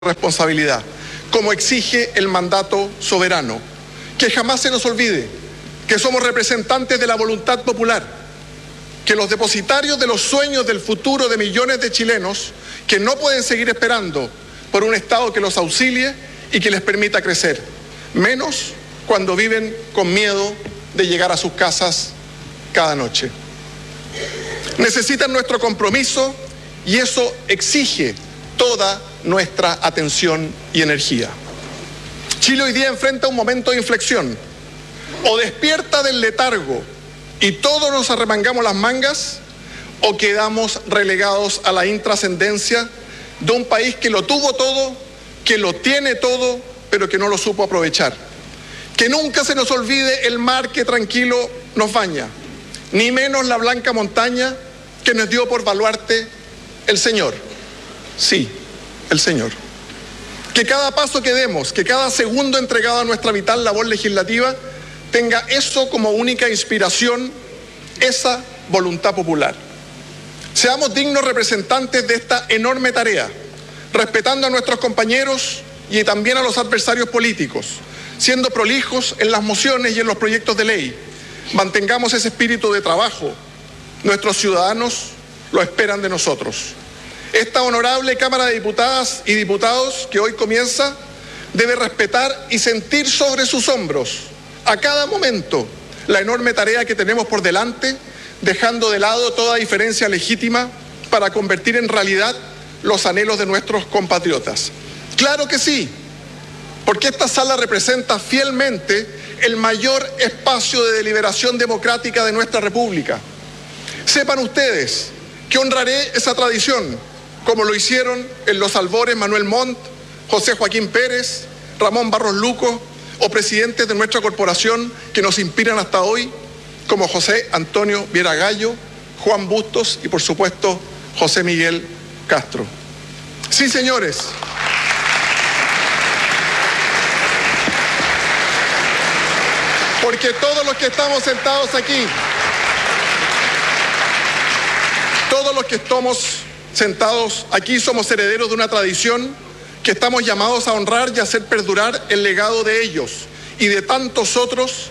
responsabilidad, como exige el mandato soberano. Que jamás se nos olvide que somos representantes de la voluntad popular, que los depositarios de los sueños del futuro de millones de chilenos que no pueden seguir esperando por un Estado que los auxilie y que les permita crecer, menos cuando viven con miedo de llegar a sus casas cada noche. Necesitan nuestro compromiso y eso exige toda nuestra atención y energía. Chile hoy día enfrenta un momento de inflexión. O despierta del letargo y todos nos arremangamos las mangas, o quedamos relegados a la intrascendencia de un país que lo tuvo todo, que lo tiene todo, pero que no lo supo aprovechar. Que nunca se nos olvide el mar que tranquilo nos baña, ni menos la blanca montaña que nos dio por baluarte el Señor. Sí, el Señor. Que cada paso que demos, que cada segundo entregado a nuestra vital labor legislativa tenga eso como única inspiración, esa voluntad popular. Seamos dignos representantes de esta enorme tarea, respetando a nuestros compañeros y también a los adversarios políticos, siendo prolijos en las mociones y en los proyectos de ley. Mantengamos ese espíritu de trabajo. Nuestros ciudadanos lo esperan de nosotros. Esta honorable Cámara de Diputadas y Diputados que hoy comienza debe respetar y sentir sobre sus hombros a cada momento la enorme tarea que tenemos por delante, dejando de lado toda diferencia legítima para convertir en realidad los anhelos de nuestros compatriotas. Claro que sí, porque esta sala representa fielmente el mayor espacio de deliberación democrática de nuestra República. Sepan ustedes que honraré esa tradición, como lo hicieron en los albores Manuel Montt, José Joaquín Pérez, Ramón Barros Luco, o presidentes de nuestra corporación que nos inspiran hasta hoy, como José Antonio Viera Gallo, Juan Bustos y, por supuesto, José Miguel Castro. Sí, señores. Porque todos los que estamos sentados aquí, todos los que estamos sentados aquí somos herederos de una tradición que estamos llamados a honrar y a hacer perdurar el legado de ellos y de tantos otros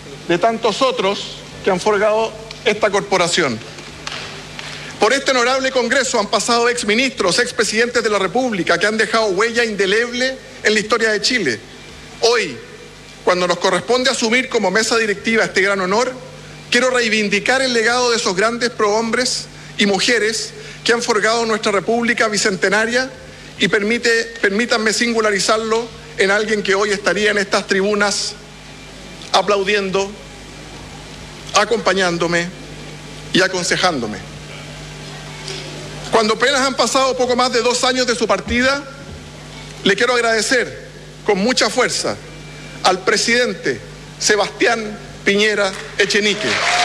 que han forjado esta corporación. Por este honorable Congreso han pasado exministros, expresidentes de la República que han dejado huella indeleble en la historia de Chile. Hoy, cuando nos corresponde asumir como mesa directiva este gran honor, quiero reivindicar el legado de esos grandes prohombres y mujeres que han forjado nuestra República bicentenaria y permítanme singularizarlo en alguien que hoy estaría en estas tribunas aplaudiendo, acompañándome y aconsejándome. Cuando apenas han pasado poco más de 2 años de su partida, le quiero agradecer con mucha fuerza al presidente Sebastián Piñera Echenique.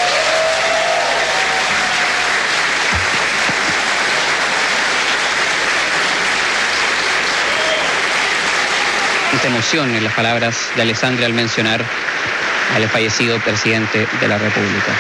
Emoción en las palabras de Alessandra al mencionar al fallecido presidente de la República.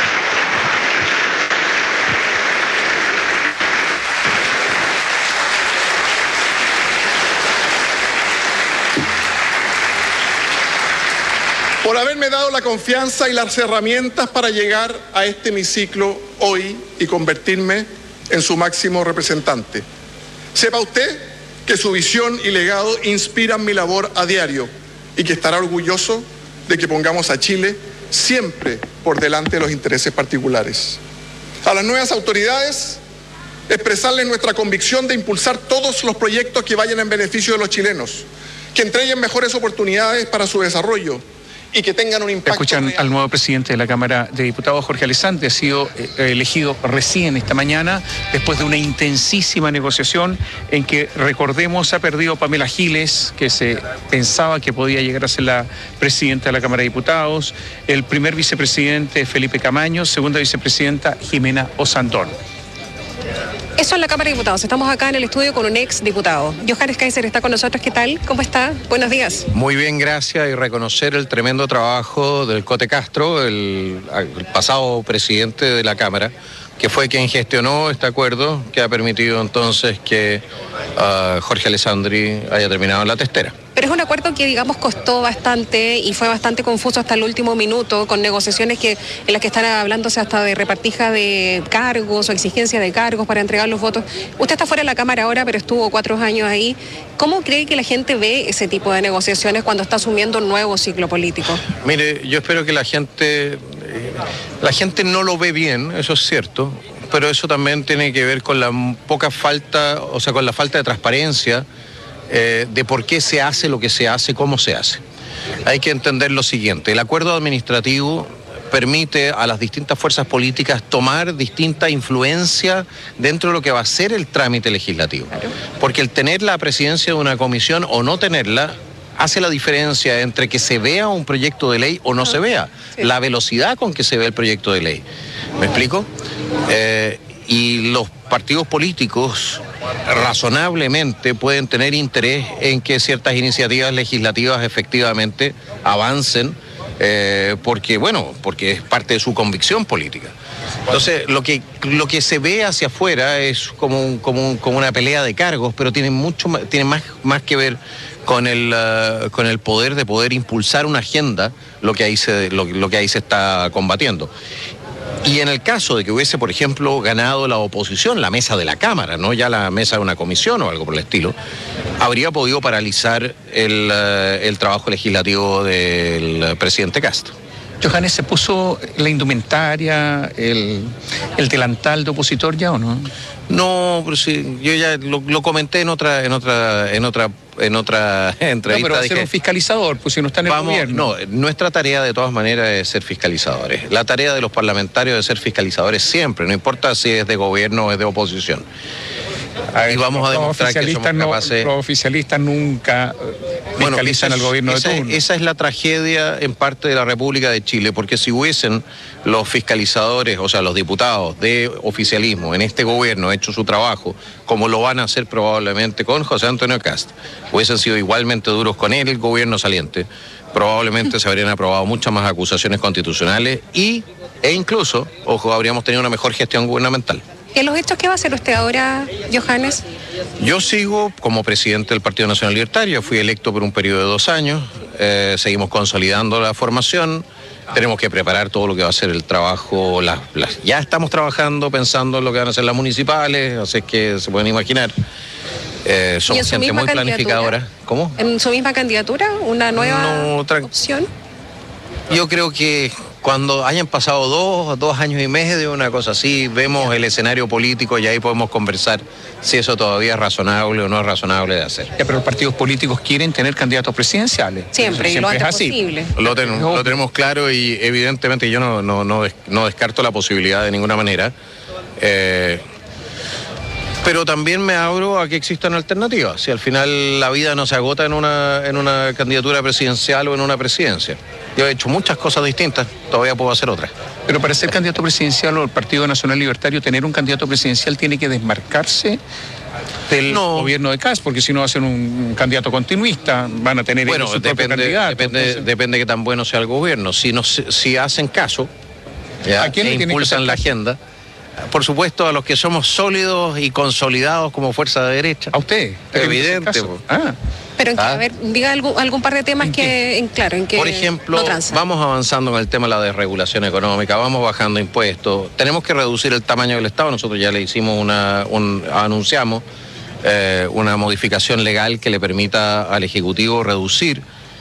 Por haberme dado la confianza y las herramientas para llegar a este hemiciclo hoy y convertirme en su máximo representante. Sepa usted que su visión y legado inspiran mi labor a diario y que estará orgulloso de que pongamos a Chile siempre por delante de los intereses particulares. A las nuevas autoridades, expresarles nuestra convicción de impulsar todos los proyectos que vayan en beneficio de los chilenos, que entreguen mejores oportunidades para su desarrollo y que tengan un impacto. Escuchan real. Al nuevo presidente de la Cámara de Diputados, Jorge Alessandri, ha sido elegido recién esta mañana, después de una intensísima negociación en que, recordemos, ha perdido Pamela Giles, que se pensaba que podía llegar a ser la presidenta de la Cámara de Diputados, el primer vicepresidente Felipe Camaño, segunda vicepresidenta Jimena Osandón. Eso en la Cámara de Diputados. Estamos acá en el estudio con un ex diputado. Johannes Kaiser está con nosotros. ¿Qué tal? ¿Cómo está? Buenos días. Muy bien, gracias. Y reconocer el tremendo trabajo del Cote Castro, el pasado presidente de la Cámara, que fue quien gestionó este acuerdo que ha permitido entonces que Jorge Alessandri haya terminado en la testera. Pero es un acuerdo que, digamos, costó bastante y fue bastante confuso hasta el último minuto, con negociaciones en las que están hablándose hasta de repartija de cargos o exigencia de cargos para entregar los votos. Usted está fuera de la Cámara ahora, pero estuvo 4 años ahí. ¿Cómo cree que la gente ve ese tipo de negociaciones cuando está asumiendo un nuevo ciclo político? Mire, yo espero que la gente no lo ve bien, eso es cierto, pero eso también tiene que ver con la poca falta, o sea, con la falta de transparencia de por qué se hace lo que se hace, cómo se hace. Hay que entender lo siguiente: el acuerdo administrativo permite a las distintas fuerzas políticas tomar distinta influencia dentro de lo que va a ser el trámite legislativo. Porque el tener la presidencia de una comisión o no tenerla hace la diferencia entre que se vea un proyecto de ley o no se vea. Sí. La velocidad con que se ve el proyecto de ley. ¿Me explico? Y los partidos políticos razonablemente pueden tener interés en que ciertas iniciativas legislativas efectivamente avancen, porque es parte de su convicción política. Entonces, lo que se ve hacia afuera es como una pelea de cargos, pero tiene más que ver con el poder de poder impulsar una agenda, lo que ahí se está combatiendo. Y en el caso de que hubiese, por ejemplo, ganado la oposición, la mesa de la Cámara, no ya la mesa de una comisión o algo por el estilo, habría podido paralizar el trabajo legislativo del presidente Castro. Johannes, ¿se puso la indumentaria, el delantal de opositor ya o no? No, pero sí, yo ya lo comenté en otra entrevista. No, pero va a ser un fiscalizador, pues si no está en el gobierno. No, nuestra tarea de todas maneras es ser fiscalizadores. La tarea de los parlamentarios es ser fiscalizadores siempre, no importa si es de gobierno o es de oposición. Y vamos a demostrar que somos capaces. Los oficialistas nunca fiscalizan al gobierno de turno. Esa es la tragedia en parte de la República de Chile, porque si hubiesen los fiscalizadores, o sea, los diputados de oficialismo en este gobierno hecho su trabajo, como lo van a hacer probablemente con José Antonio Cast, hubiesen sido igualmente duros con él, el gobierno saliente, probablemente se habrían aprobado muchas más acusaciones constitucionales e incluso, ojo, habríamos tenido una mejor gestión gubernamental. ¿Y en los hechos qué va a hacer usted ahora, Johannes? Yo sigo como presidente del Partido Nacional Libertario, fui electo por un periodo de 2 años, seguimos consolidando la formación, tenemos que preparar todo lo que va a ser el trabajo, ya estamos trabajando, pensando en lo que van a ser las municipales, así que se pueden imaginar. Somos gente muy planificadora. ¿Cómo? ¿En su misma candidatura? ¿Una nueva opción? Yo creo que cuando hayan pasado 2 años y medio, una cosa así, vemos el escenario político y ahí podemos conversar si eso todavía es razonable o no es razonable de hacer. Pero los partidos políticos quieren tener candidatos presidenciales. Siempre y lo antes posible. Lo tenemos claro y evidentemente yo no descarto la posibilidad de ninguna manera. Pero también me abro a que existan alternativas. Si al final la vida no se agota en una candidatura presidencial o en una presidencia. Yo he hecho muchas cosas distintas, todavía puedo hacer otras. Pero para ser candidato presidencial o el Partido Nacional Libertario, tener un candidato presidencial tiene que desmarcarse del gobierno de Kast, porque si no va a ser un candidato continuista, van a tener su propio candidato. Depende de qué tan bueno sea el gobierno. Si hacen caso, ¿a quién le impulsan la agenda? Por supuesto, a los que somos sólidos y consolidados como fuerza de derecha. ¿A usted? Evidente. Pero a ver, diga algún par de temas en que por ejemplo, no transan. Vamos avanzando con el tema de la desregulación económica, vamos bajando impuestos, tenemos que reducir el tamaño del Estado. Nosotros ya le hicimos anunciamos una modificación legal que le permita al Ejecutivo reducir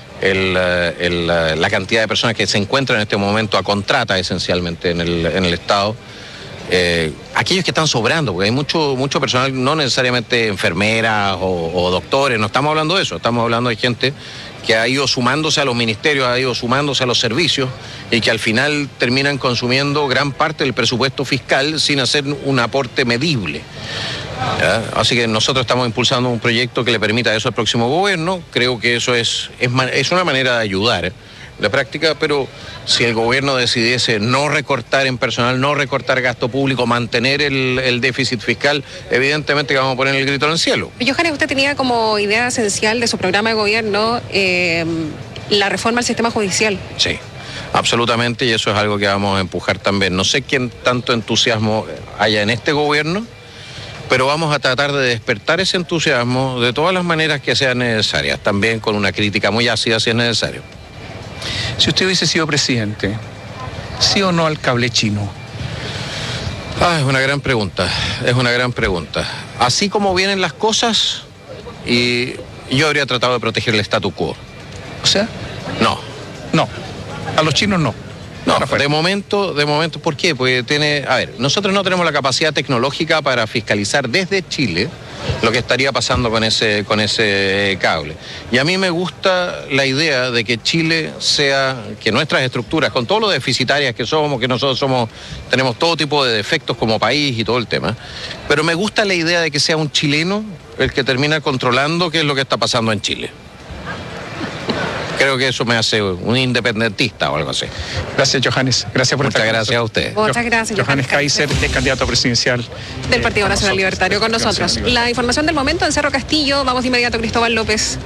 la cantidad de personas que se encuentran en este momento a contrata esencialmente en el Estado. Aquellos que están sobrando, porque hay mucho personal, no necesariamente enfermeras o doctores, no estamos hablando de eso, estamos hablando de gente que ha ido sumándose a los ministerios, ha ido sumándose a los servicios y que al final terminan consumiendo gran parte del presupuesto fiscal sin hacer un aporte medible. Así que nosotros estamos impulsando un proyecto que le permita eso al próximo gobierno. Creo que eso es una manera de ayudar la práctica, pero si el gobierno decidiese no recortar en personal, no recortar gasto público, mantener el déficit fiscal, evidentemente que vamos a poner el grito en el cielo. Johannes, usted tenía como idea esencial de su programa de gobierno la reforma al sistema judicial. Sí. Absolutamente, y eso es algo que vamos a empujar también. No sé quién tanto entusiasmo haya en este gobierno, pero vamos a tratar de despertar ese entusiasmo de todas las maneras que sean necesarias, también con una crítica muy ácida si es necesario. Si usted hubiese sido presidente, ¿sí o no al cable chino? Es una gran pregunta, es una gran pregunta. Así como vienen las cosas, y yo habría tratado de proteger el statu quo. O sea, No. no. A los chinos no. No, Rafael. de momento, ¿por qué? Porque nosotros no tenemos la capacidad tecnológica para fiscalizar desde Chile lo que estaría pasando con ese cable. Y a mí me gusta la idea de que Chile que nuestras estructuras, con todo lo deficitarias que somos, que nosotros tenemos todo tipo de defectos como país y todo el tema, pero me gusta la idea de que sea un chileno el que termina controlando qué es lo que está pasando en Chile. Creo que eso me hace un independentista o algo así. Gracias, Johannes. Gracias por Muchas estar con gracias a nosotros. ustedes. Muchas gracias. Johannes Kaiser, es candidato presidencial Del Partido Nacional Libertario con nosotros. Gracias, La información del momento en Cerro Castillo. Vamos de inmediato a Cristóbal López.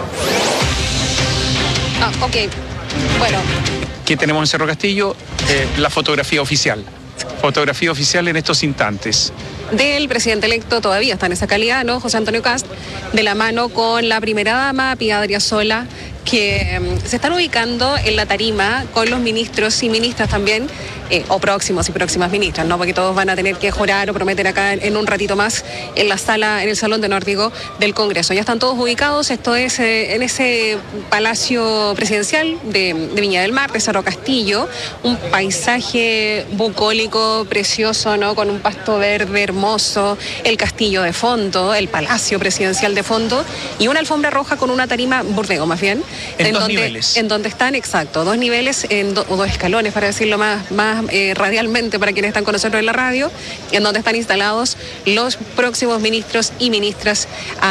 Ok. Bueno, ¿Qué tenemos en Cerro Castillo? La fotografía oficial. Fotografía oficial en estos instantes. del presidente electo todavía está en esa calidad, ¿no? José Antonio Kast, de la mano con la primera dama, Pía Adriasola, que se están ubicando en la tarima con los ministros y ministras también, o próximos y próximas ministras, ¿no? Porque todos van a tener que jurar o prometer acá en un ratito más en la sala, en el Salón de Honor, digo, del Congreso. Ya están todos ubicados, esto es en ese palacio presidencial de Viña del Mar, de Cerro Castillo, un paisaje bucólico precioso, ¿no? Con un pasto verde hermoso, el castillo de fondo, el palacio presidencial de fondo y una alfombra roja con una tarima burdeo, más bien. En dos niveles. En donde están, exacto, dos niveles, o dos escalones, para decirlo más radialmente para quienes están con nosotros en la radio, en donde están instalados los próximos ministros y ministras.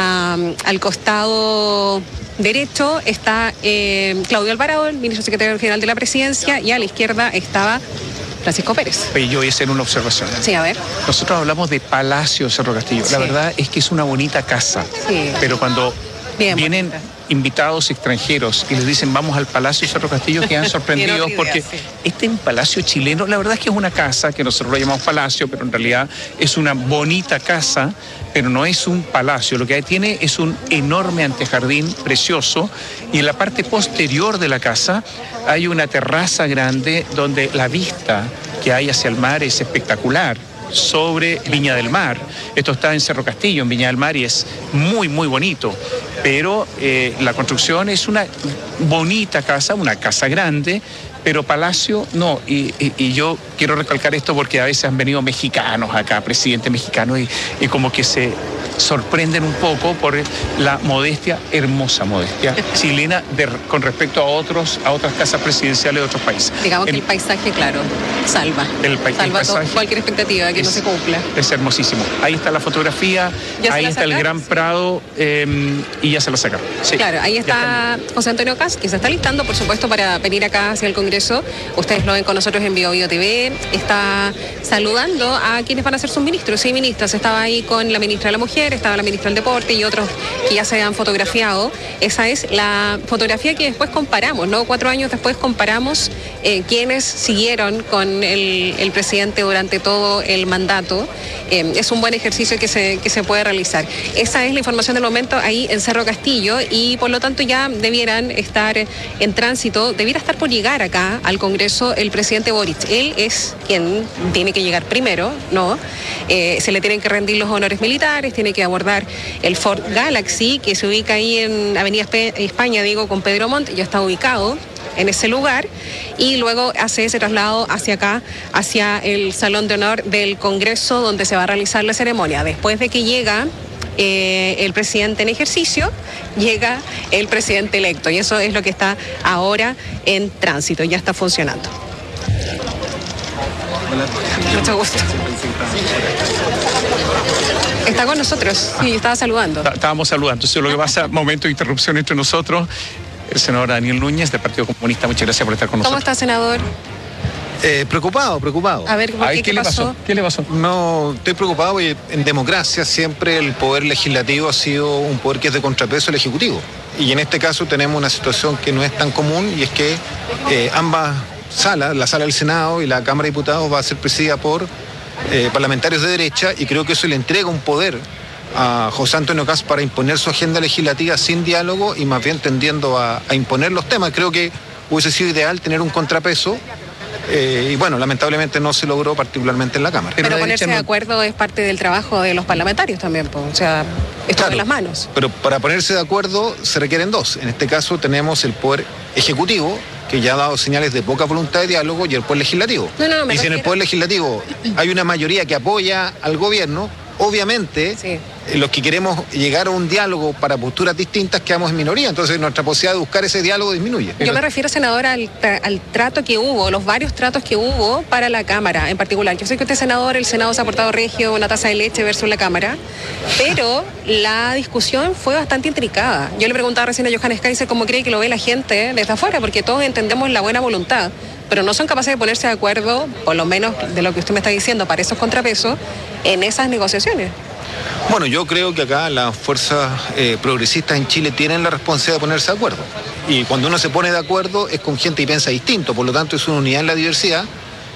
Al costado derecho está Claudio Alvarado, el ministro secretario general de la Presidencia, y a la izquierda estaba Francisco Pérez. Oye, yo voy a hacer una observación. Sí, a ver. Nosotros hablamos de Palacio Cerro Castillo. Sí. La verdad es que es una bonita casa. Sí. Pero cuando Bien vienen bonita. Invitados extranjeros y les dicen vamos al Palacio Cerro Castillo, quedan sorprendidos Tiene otra porque idea, sí. este es un palacio chileno. La verdad es que es una casa que nosotros lo llamamos palacio, pero en realidad es una bonita casa, pero no es un palacio. Lo que tiene es un enorme antejardín precioso y en la parte posterior de la casa hay una terraza grande donde la vista que hay hacia el mar es espectacular, sobre Viña del Mar. Esto está en Cerro Castillo, en Viña del Mar, y es muy, muy bonito. Pero la construcción es una bonita casa, una casa grande, pero palacio no. Y yo quiero recalcar esto porque a veces han venido mexicanos acá, presidentes mexicanos, y como que se sorprenden un poco por la modestia, hermosa modestia chilena con respecto a otras casas presidenciales de otros países. Digamos que el paisaje, claro, salva. Salva cualquier expectativa que no se cumpla. Es hermosísimo. Ahí está la fotografía, ahí está el Gran Prado, y ya se la sacaron. Sí, claro, ahí está José Antonio Kast, que se está listando, por supuesto, para venir acá hacia el Congreso. Ustedes lo ven con nosotros en Bio TV. Está saludando a quienes van a ser sus ministros y ministras. Estaba ahí con la ministra de la Mujer, estaba la ministra del Deporte y otros que ya se han fotografiado. Esa es la fotografía que después comparamos, ¿no? 4 años después comparamos quienes siguieron con el presidente durante todo el mandato. Es un buen ejercicio que se puede realizar. Esa es la información del momento ahí en Cerro Castillo y por lo tanto ya debieran estar en tránsito, debiera estar por llegar acá al Congreso el presidente Boric. Él es quien tiene que llegar primero, ¿no? Se le tienen que rendir los honores militares, tiene que abordar el Ford Galaxy, que se ubica ahí en Avenida España, con Pedro Montt, ya está ubicado en ese lugar, y luego hace ese traslado hacia acá, hacia el Salón de Honor del Congreso, donde se va a realizar la ceremonia. Después de que llega el presidente en ejercicio, llega el presidente electo, y eso es lo que está ahora en tránsito, ya está funcionando. Mucho gusto. Está con nosotros, sí, estaba saludando. Estábamos saludando, entonces lo que pasa, momento de interrupción entre nosotros. El senador Daniel Núñez, del Partido Comunista, muchas gracias por estar con nosotros. ¿Cómo está, senador? Preocupado. A ver, ¿qué le pasó? ¿Qué le pasó? No, estoy preocupado porque en democracia siempre el poder legislativo ha sido un poder que es de contrapeso al ejecutivo. Y en este caso tenemos una situación que no es tan común y es que ambas sala, la sala del Senado y la Cámara de Diputados va a ser presidida por parlamentarios de derecha, y creo que eso le entrega un poder a José Antonio Kast para imponer su agenda legislativa sin diálogo y más bien tendiendo a imponer los temas. Creo que hubiese sido ideal tener un contrapeso. Y bueno, lamentablemente no se logró, particularmente en la Cámara. Pero ponerse de acuerdo es parte del trabajo de los parlamentarios también, pues, o sea, esto claro, en las manos. Pero para ponerse de acuerdo se requieren dos. En este caso tenemos el Poder Ejecutivo, que ya ha dado señales de poca voluntad de diálogo, y el Poder Legislativo. Y si en el Poder Legislativo hay una mayoría que apoya al gobierno, obviamente sí, los que queremos llegar a un diálogo para posturas distintas quedamos en minoría, entonces nuestra posibilidad de buscar ese diálogo disminuye. Yo me refiero, senador, al trato que hubo, los varios tratos que hubo para la Cámara en particular. Yo sé que usted es senador, el Senado se ha portado regio, una taza de leche versus la Cámara, pero la discusión fue bastante intrincada. Yo le preguntaba recién a Johannes Kaiser cómo cree que lo ve la gente desde afuera, porque todos entendemos la buena voluntad, pero no son capaces de ponerse de acuerdo, por lo menos de lo que usted me está diciendo, para esos contrapesos, en esas negociaciones. Bueno, yo creo que acá las fuerzas progresistas en Chile tienen la responsabilidad de ponerse de acuerdo. Y cuando uno se pone de acuerdo es con gente que piensa distinto, por lo tanto es una unidad en la diversidad.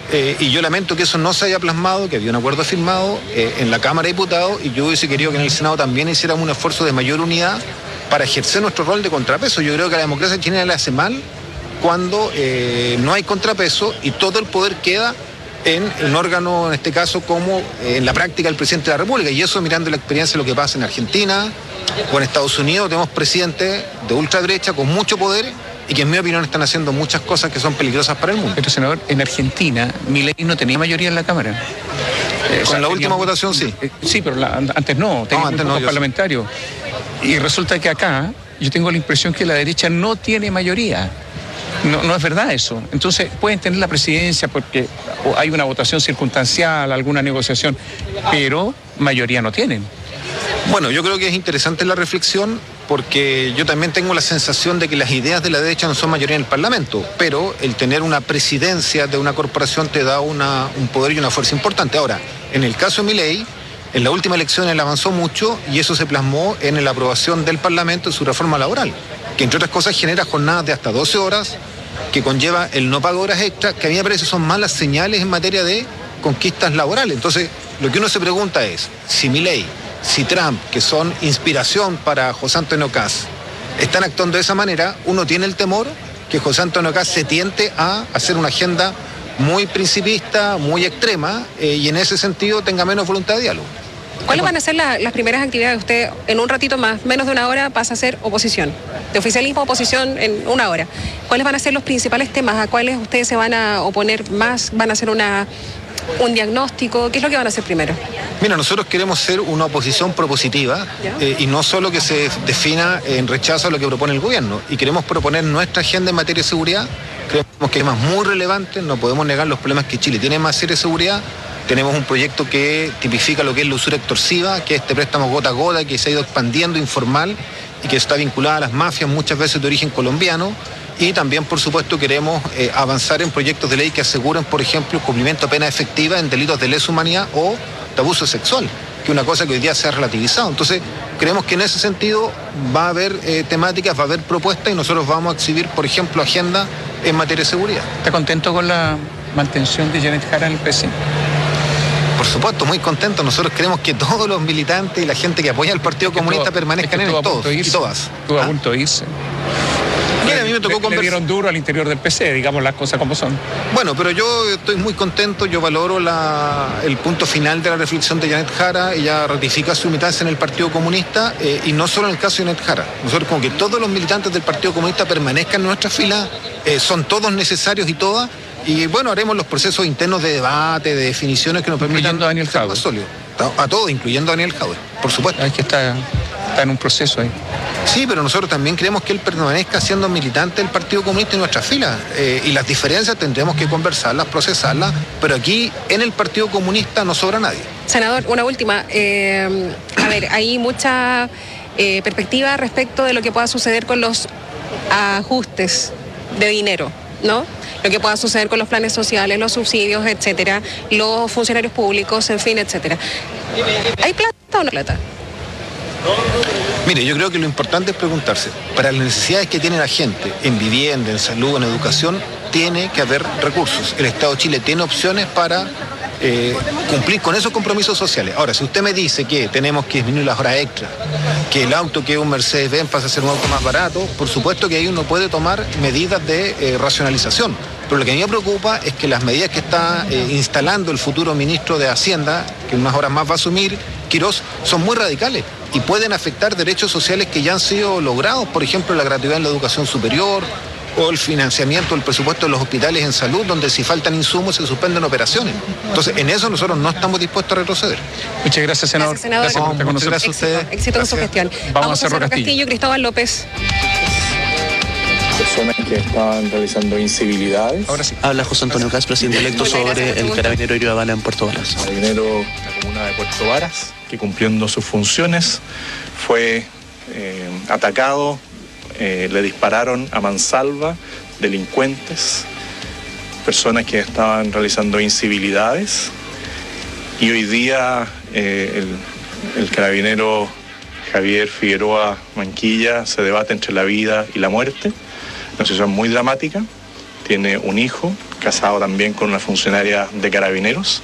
Y yo lamento que eso no se haya plasmado, que había un acuerdo firmado en la Cámara de Diputados, y yo hubiese querido que en el Senado también hiciéramos un esfuerzo de mayor unidad para ejercer nuestro rol de contrapeso. Yo creo que a la democracia chilena le hace mal cuando no hay contrapeso y todo el poder queda en un órgano, en este caso, como en la práctica el presidente de la República. Y eso, mirando la experiencia de lo que pasa en Argentina o en Estados Unidos, tenemos presidentes de ultraderecha con mucho poder y que en mi opinión están haciendo muchas cosas que son peligrosas para el mundo. Pero, senador, en Argentina Milei no tenía mayoría en la Cámara. Con la última votación sí. Sí, pero antes no, tenía antes grupos parlamentarios. Y resulta que acá yo tengo la impresión que la derecha no tiene mayoría. No es verdad eso. Entonces pueden tener la presidencia porque hay una votación circunstancial, alguna negociación, pero mayoría no tienen. Bueno, yo creo que es interesante la reflexión porque yo también tengo la sensación de que las ideas de la derecha no son mayoría en el Parlamento, pero el tener una presidencia de una corporación te da un poder y una fuerza importante. Ahora, en el caso de Milei, en la última elección él avanzó mucho y eso se plasmó en la aprobación del Parlamento de su reforma laboral, que entre otras cosas genera jornadas de hasta 12 horas, que conlleva el no pago de horas extras, que a mí me parece son malas señales en materia de conquistas laborales. Entonces, lo que uno se pregunta es, si Milei, si Trump, que son inspiración para José Antonio Kast, están actuando de esa manera, uno tiene el temor que José Antonio Kast se tiente a hacer una agenda muy principista, muy extrema, y en ese sentido tenga menos voluntad de diálogo. ¿Cuáles van a ser las primeras actividades? Usted en un ratito más, menos de una hora, pasa a ser oposición. De oficialismo a oposición en una hora. ¿Cuáles van a ser los principales temas? ¿A cuáles ustedes se van a oponer más? ¿Van a hacer un diagnóstico? ¿Qué es lo que van a hacer primero? Mira, nosotros queremos ser una oposición propositiva y no solo que se defina en rechazo a lo que propone el gobierno. Y queremos proponer nuestra agenda en materia de seguridad. Creemos que es muy relevante, no podemos negar los problemas que Chile tiene en materia de seguridad. Tenemos un proyecto que tipifica lo que es la usura extorsiva, que es este préstamo gota a gota que se ha ido expandiendo informal y que está vinculada a las mafias, muchas veces de origen colombiano. Y también, por supuesto, queremos avanzar en proyectos de ley que aseguren, por ejemplo, el cumplimiento de pena efectiva en delitos de lesa humanidad o de abuso sexual, que es una cosa que hoy día se ha relativizado. Entonces, creemos que en ese sentido va a haber temáticas, va a haber propuestas y nosotros vamos a exhibir, por ejemplo, agenda en materia de seguridad. ¿Está contento con la mantención de Janet Jara en el PC? Por supuesto, muy contento. Nosotros queremos que todos los militantes y la gente que apoya al Partido Comunista permanezcan en el todos y todas. Estuvo a punto de irse. Mira, a mí me tocó conversar. Le dieron duro al interior del PC, digamos las cosas como son. Bueno, pero yo estoy muy contento, yo valoro el punto final de la reflexión de Janet Jara. Ella ratifica su militancia en el Partido Comunista y no solo en el caso de Janet Jara. Nosotros como que todos los militantes del Partido Comunista permanezcan en nuestra fila, son todos necesarios y todas. Y bueno, haremos los procesos internos de debate, de definiciones que nos permitan... Incluyendo a Daniel Jadwe. A todos, incluyendo a Daniel Jadwe, por supuesto. Es que está en un proceso ahí. Sí, pero nosotros también queremos que él permanezca siendo militante del Partido Comunista en nuestras filas. Y las diferencias tendremos que conversarlas, procesarlas, pero aquí en el Partido Comunista no sobra nadie. Senador, una última. A ver, hay mucha perspectiva respecto de lo que pueda suceder con los ajustes de dinero, ¿no? Lo que pueda suceder con los planes sociales, los subsidios, etcétera, los funcionarios públicos, en fin, etcétera. ¿Hay plata o no plata? Mire, yo creo que lo importante es preguntarse, para las necesidades que tiene la gente, en vivienda, en salud, en educación, tiene que haber recursos. El Estado de Chile tiene opciones para cumplir con esos compromisos sociales. Ahora, si usted me dice que tenemos que disminuir las horas extras, que el auto que es un Mercedes-Benz pasa a ser un auto más barato, por supuesto que ahí uno puede tomar medidas de racionalización. Pero lo que a mí me preocupa es que las medidas que está instalando el futuro ministro de Hacienda, que en unas horas más va a asumir, Quirós, son muy radicales y pueden afectar derechos sociales que ya han sido logrados, por ejemplo, la gratuidad en la educación superior, o el financiamiento del presupuesto de los hospitales en salud, donde si faltan insumos se suspenden operaciones. Entonces, en eso nosotros no estamos dispuestos a retroceder. Muchas gracias, senador. Gracias, senador. Gracias por estar con nosotros. Gracias a ustedes. Éxito con su gestión. Vamos a Cerro Castillo. Cristóbal López. Personas que estaban realizando incivilidades. Ahora sí. Habla José Antonio Caz, presidente electo, sobre el carabinero Irio Habana en Puerto Varas. El carabinero de la comuna de Puerto Varas, que cumpliendo sus funciones fue atacado, le dispararon a mansalva delincuentes, personas que estaban realizando incivilidades, y hoy día el carabinero Javier Figueroa Manquilla se debate entre la vida y la muerte, una situación muy dramática. Tiene un hijo, casado también con una funcionaria de Carabineros,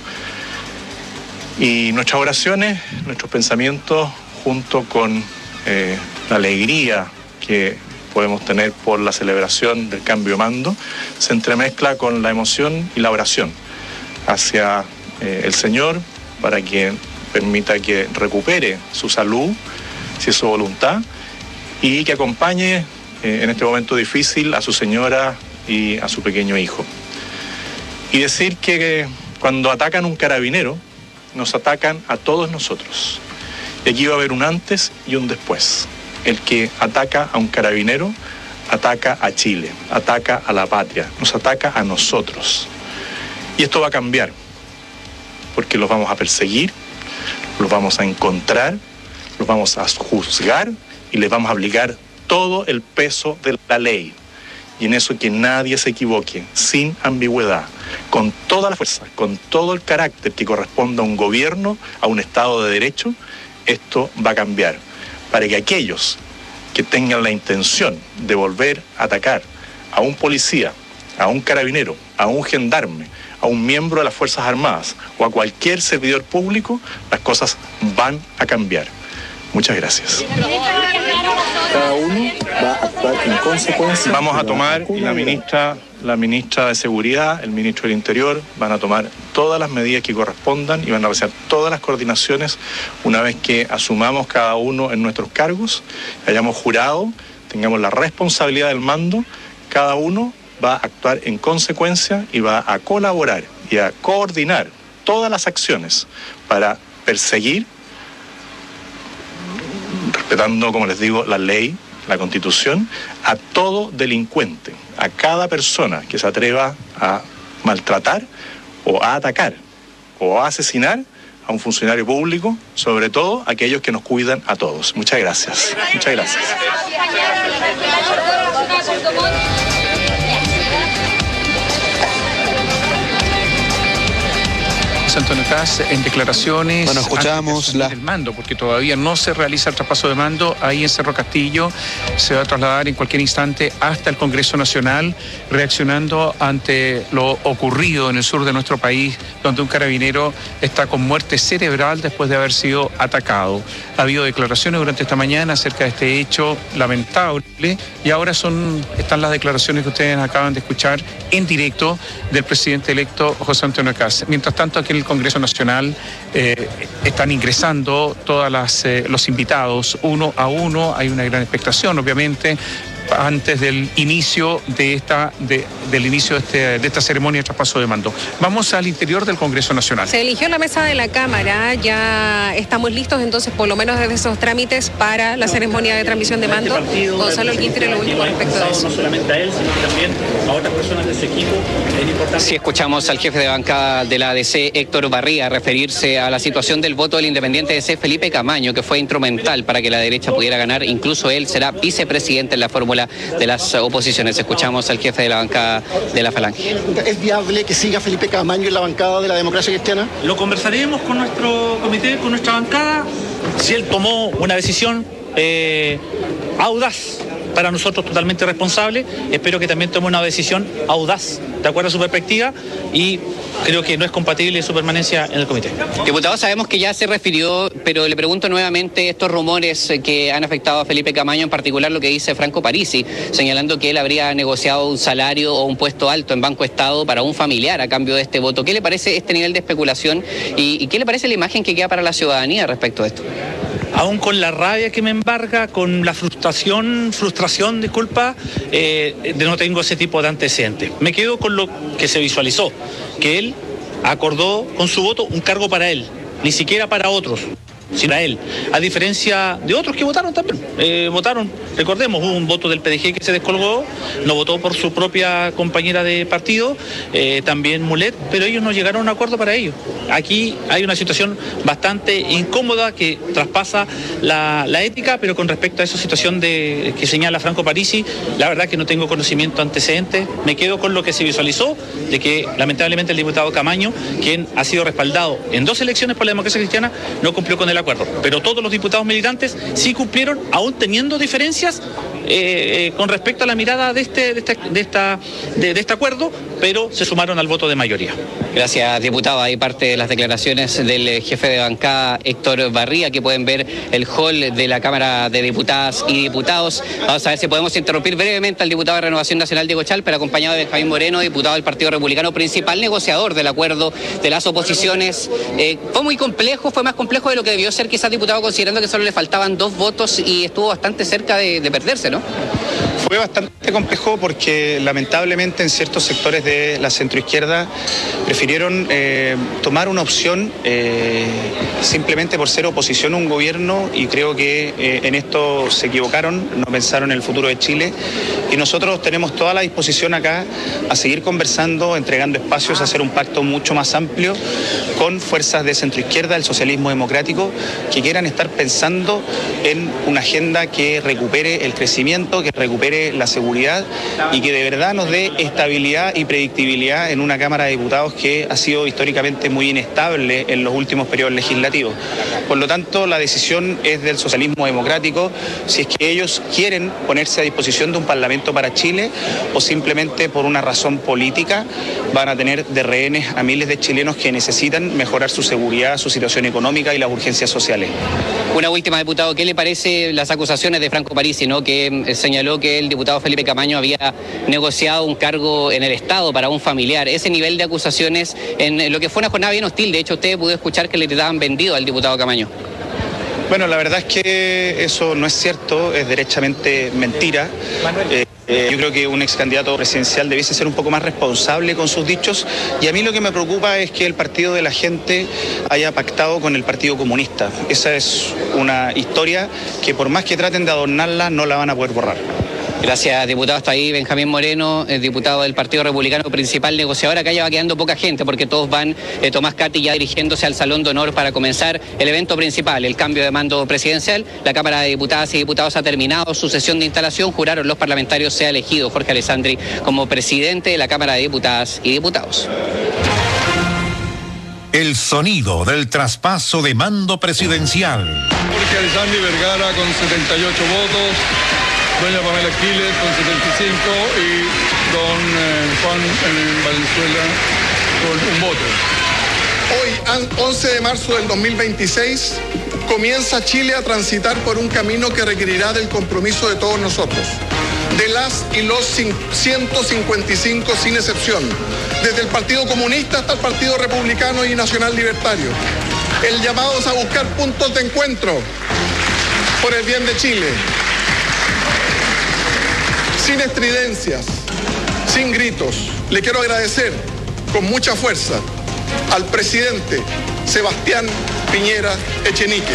y nuestras oraciones, nuestros pensamientos, junto con la alegría que podemos tener por la celebración del cambio de mando, se entremezcla con la emoción y la oración hacia el Señor para que permita que recupere su salud, si es su voluntad, y que acompañe en este momento difícil a su señora y a su pequeño hijo. Y decir que cuando atacan un carabinero, nos atacan a todos nosotros. Y aquí va a haber un antes y un después. El que ataca a un carabinero, ataca a Chile, ataca a la patria, nos ataca a nosotros. Y esto va a cambiar, porque los vamos a perseguir, los vamos a encontrar, los vamos a juzgar y les vamos a aplicar todo el peso de la ley. Y en eso que nadie se equivoque, sin ambigüedad, con toda la fuerza, con todo el carácter que corresponda a un gobierno, a un Estado de Derecho, esto va a cambiar. Para que aquellos que tengan la intención de volver a atacar a un policía, a un carabinero, a un gendarme, a un miembro de las Fuerzas Armadas o a cualquier servidor público, las cosas van a cambiar. Muchas gracias. Cada uno va a actuar en consecuencia. Vamos a tomar, y la ministra de Seguridad, el ministro del Interior, van a tomar todas las medidas que correspondan y van a realizar todas las coordinaciones una vez que asumamos cada uno en nuestros cargos, hayamos jurado, tengamos la responsabilidad del mando, cada uno va a actuar en consecuencia y va a colaborar y a coordinar todas las acciones para perseguir, respetando, como les digo, la ley, la Constitución, a todo delincuente, a cada persona que se atreva a maltratar o a atacar o a asesinar a un funcionario público, sobre todo aquellos que nos cuidan a todos. Muchas gracias. Muchas gracias. Antonio Caz, en declaraciones, bueno, escuchamos del mando, porque todavía no se realiza el traspaso de mando ahí en Cerro Castillo, se va a trasladar en cualquier instante hasta el Congreso Nacional, reaccionando ante lo ocurrido en el sur de nuestro país, donde un carabinero está con muerte cerebral después de haber sido atacado. Ha habido declaraciones durante esta mañana acerca de este hecho lamentable, y ahora están las declaraciones que ustedes acaban de escuchar en directo del presidente electo José Antonio Caz. Mientras tanto, aquí en el Congreso Nacional están ingresando todos los invitados uno a uno. Hay una gran expectación, obviamente, antes del inicio de esta ceremonia de traspaso de mando. Vamos al interior del Congreso Nacional. Se eligió la mesa de la Cámara, ya estamos listos entonces por lo menos desde esos trámites para la ceremonia de transmisión de mando. Gonzalo Holguín tiene lo último respecto de eso. No solamente a él, sino también a otras personas de ese equipo. Es importante. Si escuchamos al jefe de bancada de la ADC, Héctor Barría, referirse a la situación del voto del independiente DC, Felipe Camaño, que fue instrumental para que la derecha pudiera ganar. Incluso él será vicepresidente en la fórmula de las oposiciones. Escuchamos al jefe de la bancada de la Falange. ¿Es viable que siga Felipe Camaño en la bancada de la Democracia Cristiana? Lo conversaremos con nuestro comité, con nuestra bancada. Si él tomó una decisión, audaz, para nosotros totalmente responsable. Espero que también tome una decisión audaz, de acuerdo a su perspectiva, y creo que no es compatible su permanencia en el comité. Diputado, sabemos que ya se refirió, pero le pregunto nuevamente estos rumores que han afectado a Felipe Camaño, en particular lo que dice Franco Parisi, señalando que él habría negociado un salario o un puesto alto en Banco Estado para un familiar a cambio de este voto. ¿Qué le parece este nivel de especulación y qué le parece la imagen que queda para la ciudadanía respecto a esto? Aún con la rabia que me embarga, con la frustración, disculpa, no tengo ese tipo de antecedentes. Me quedo con lo que se visualizó, que él acordó con su voto un cargo para él, ni siquiera para otros, sino a él, a diferencia de otros que votaron también. Recordemos, hubo un voto del PDG que se descolgó, no votó por su propia compañera de partido, también Mulet, pero ellos no llegaron a un acuerdo para ello. Aquí hay una situación bastante incómoda que traspasa la ética, pero con respecto a esa situación que señala Franco Parisi, la verdad que no tengo conocimiento antecedente. Me quedo con lo que se visualizó, de que lamentablemente el diputado Camaño, quien ha sido respaldado en 2 elecciones por la democracia cristiana, no cumplió con el acuerdo, pero todos los diputados militantes sí cumplieron, aún teniendo diferencias con respecto a la mirada de este acuerdo, pero se sumaron al voto de mayoría. Gracias, diputado. Hay parte de las declaraciones del jefe de bancada, Héctor Barría, que pueden ver el hall de la Cámara de Diputadas y Diputados. Vamos a ver si podemos interrumpir brevemente al diputado de Renovación Nacional, Diego Chalper, acompañado de Benjamín Moreno, diputado del Partido Republicano, principal negociador del acuerdo de las oposiciones. Fue muy complejo, fue más complejo de lo que debió ser quizás, diputado, considerando que solo le faltaban 2 votos y estuvo bastante cerca de perderse, ¿no? Fue bastante complejo porque lamentablemente en ciertos sectores de la centroizquierda prefirieron tomar una opción simplemente por ser oposición a un gobierno, y creo que en esto se equivocaron, no pensaron en el futuro de Chile, y nosotros tenemos toda la disposición acá a seguir conversando, entregando espacios, a hacer un pacto mucho más amplio con fuerzas de centroizquierda, del socialismo democrático, que quieran estar pensando en una agenda que recupere el crecimiento, que recupere la seguridad y que de verdad nos dé estabilidad y predictibilidad en una Cámara de Diputados que ha sido históricamente muy inestable en los últimos periodos legislativos. Por lo tanto, la decisión es del socialismo democrático, si es que ellos quieren ponerse a disposición de un Parlamento para Chile, o simplemente por una razón política van a tener de rehenes a miles de chilenos que necesitan mejorar su seguridad, su situación económica y las urgencias sociales. Una última, diputado, ¿qué le parece las acusaciones de Franco Parisi, ¿no?, que señaló que el diputado Felipe Camaño había negociado un cargo en el Estado para un familiar? Ese nivel de acusaciones en lo que fue una jornada bien hostil. De hecho, usted pudo escuchar que le daban vendido al diputado Camaño. Bueno, la verdad es que eso no es cierto, es derechamente mentira. Yo creo que un ex candidato presidencial debiese ser un poco más responsable con sus dichos, y a mí lo que me preocupa es que el Partido de la Gente haya pactado con el Partido Comunista. Esa es una historia que por más que traten de adornarla no la van a poder borrar. Gracias, diputado. Hasta ahí Benjamín Moreno, diputado del Partido Republicano, principal negociador. Acá ya va quedando poca gente porque todos van, Tomás Cati ya dirigiéndose al Salón de Honor para comenzar el evento principal, el cambio de mando presidencial. La Cámara de Diputadas y Diputados ha terminado su sesión de instalación. Juraron los parlamentarios sea elegido Jorge Alessandri como presidente de la Cámara de Diputadas y Diputados. El sonido del traspaso de mando presidencial. Jorge Alessandri Vergara con 78 votos. Doña Pamela Giles con 75 y don Juan Valenzuela con un voto. Hoy, 11 de marzo del 2026, comienza Chile a transitar por un camino que requerirá del compromiso de todos nosotros, de las y los 155 sin excepción, desde el Partido Comunista hasta el Partido Republicano y Nacional Libertario. El llamado es a buscar puntos de encuentro por el bien de Chile, sin estridencias, sin gritos. Le quiero agradecer con mucha fuerza al presidente Sebastián Piñera Echenique.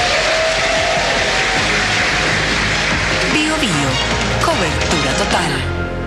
Bio Bio, cobertura total.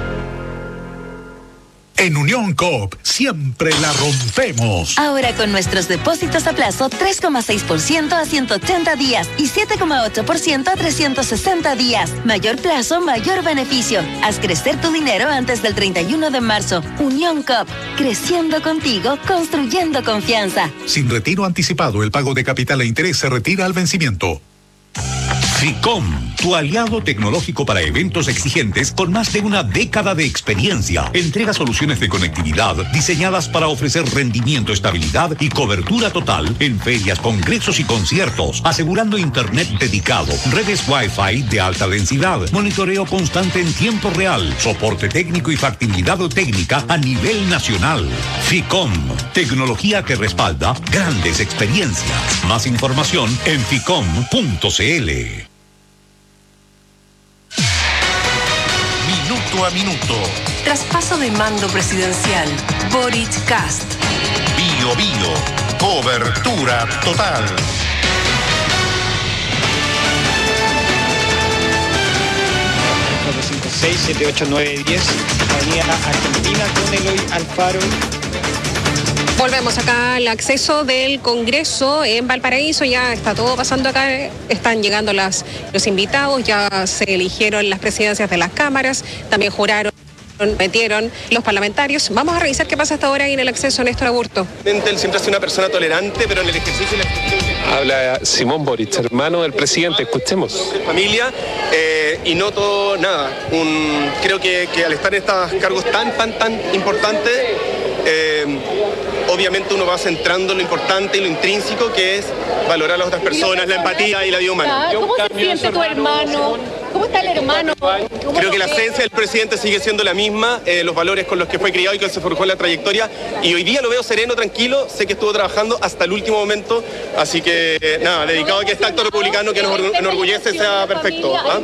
En Unión Coop siempre la rompemos. Ahora con nuestros depósitos a plazo 3,6% a 180 días y 7,8% a 360 días. Mayor plazo, mayor beneficio. Haz crecer tu dinero antes del 31 de marzo. Unión Coop, creciendo contigo, construyendo confianza. Sin retiro anticipado, el pago de capital e interés se retira al vencimiento. FICOM, tu aliado tecnológico para eventos exigentes con más de una década de experiencia. Entrega soluciones de conectividad diseñadas para ofrecer rendimiento, estabilidad y cobertura total en ferias, congresos y conciertos, asegurando internet dedicado, redes Wi-Fi de alta densidad, monitoreo constante en tiempo real, soporte técnico y factibilidad técnica a nivel nacional. FICOM, tecnología que respalda grandes experiencias. Más información en ficom.cl. Minuto a minuto. Traspaso de mando presidencial. Boric Kast. Bio Bio. Cobertura total. 6, 7, 8, 9, 10. Avenida Argentina con Eloy Alfaro. Volvemos acá al acceso del Congreso en Valparaíso. Ya está todo pasando acá. Están llegando los invitados. Ya se eligieron las presidencias de las cámaras. También juraron, metieron los parlamentarios. Vamos a revisar qué pasa hasta ahora ahí en el acceso, Néstor Aburto. Él siempre ha sido una persona tolerante, pero en el ejercicio de la gestión... Habla Simón Boric, hermano del presidente. Escuchemos. Familia, y no todo nada. Creo que al estar en estos cargos tan importantes... obviamente uno va centrando lo importante y lo intrínseco, que es valorar a las otras personas, la empatía y la vida humana. ¿Cómo se siente tu hermano? ¿Cómo está el hermano? Creo que la esencia del presidente sigue siendo la misma, los valores con los que fue criado y que se forjó en la trayectoria, y hoy día lo veo sereno, tranquilo, sé que estuvo trabajando hasta el último momento, así que nada, dedicado a que este acto republicano que nos enorgullece sea perfecto. ¿Ah?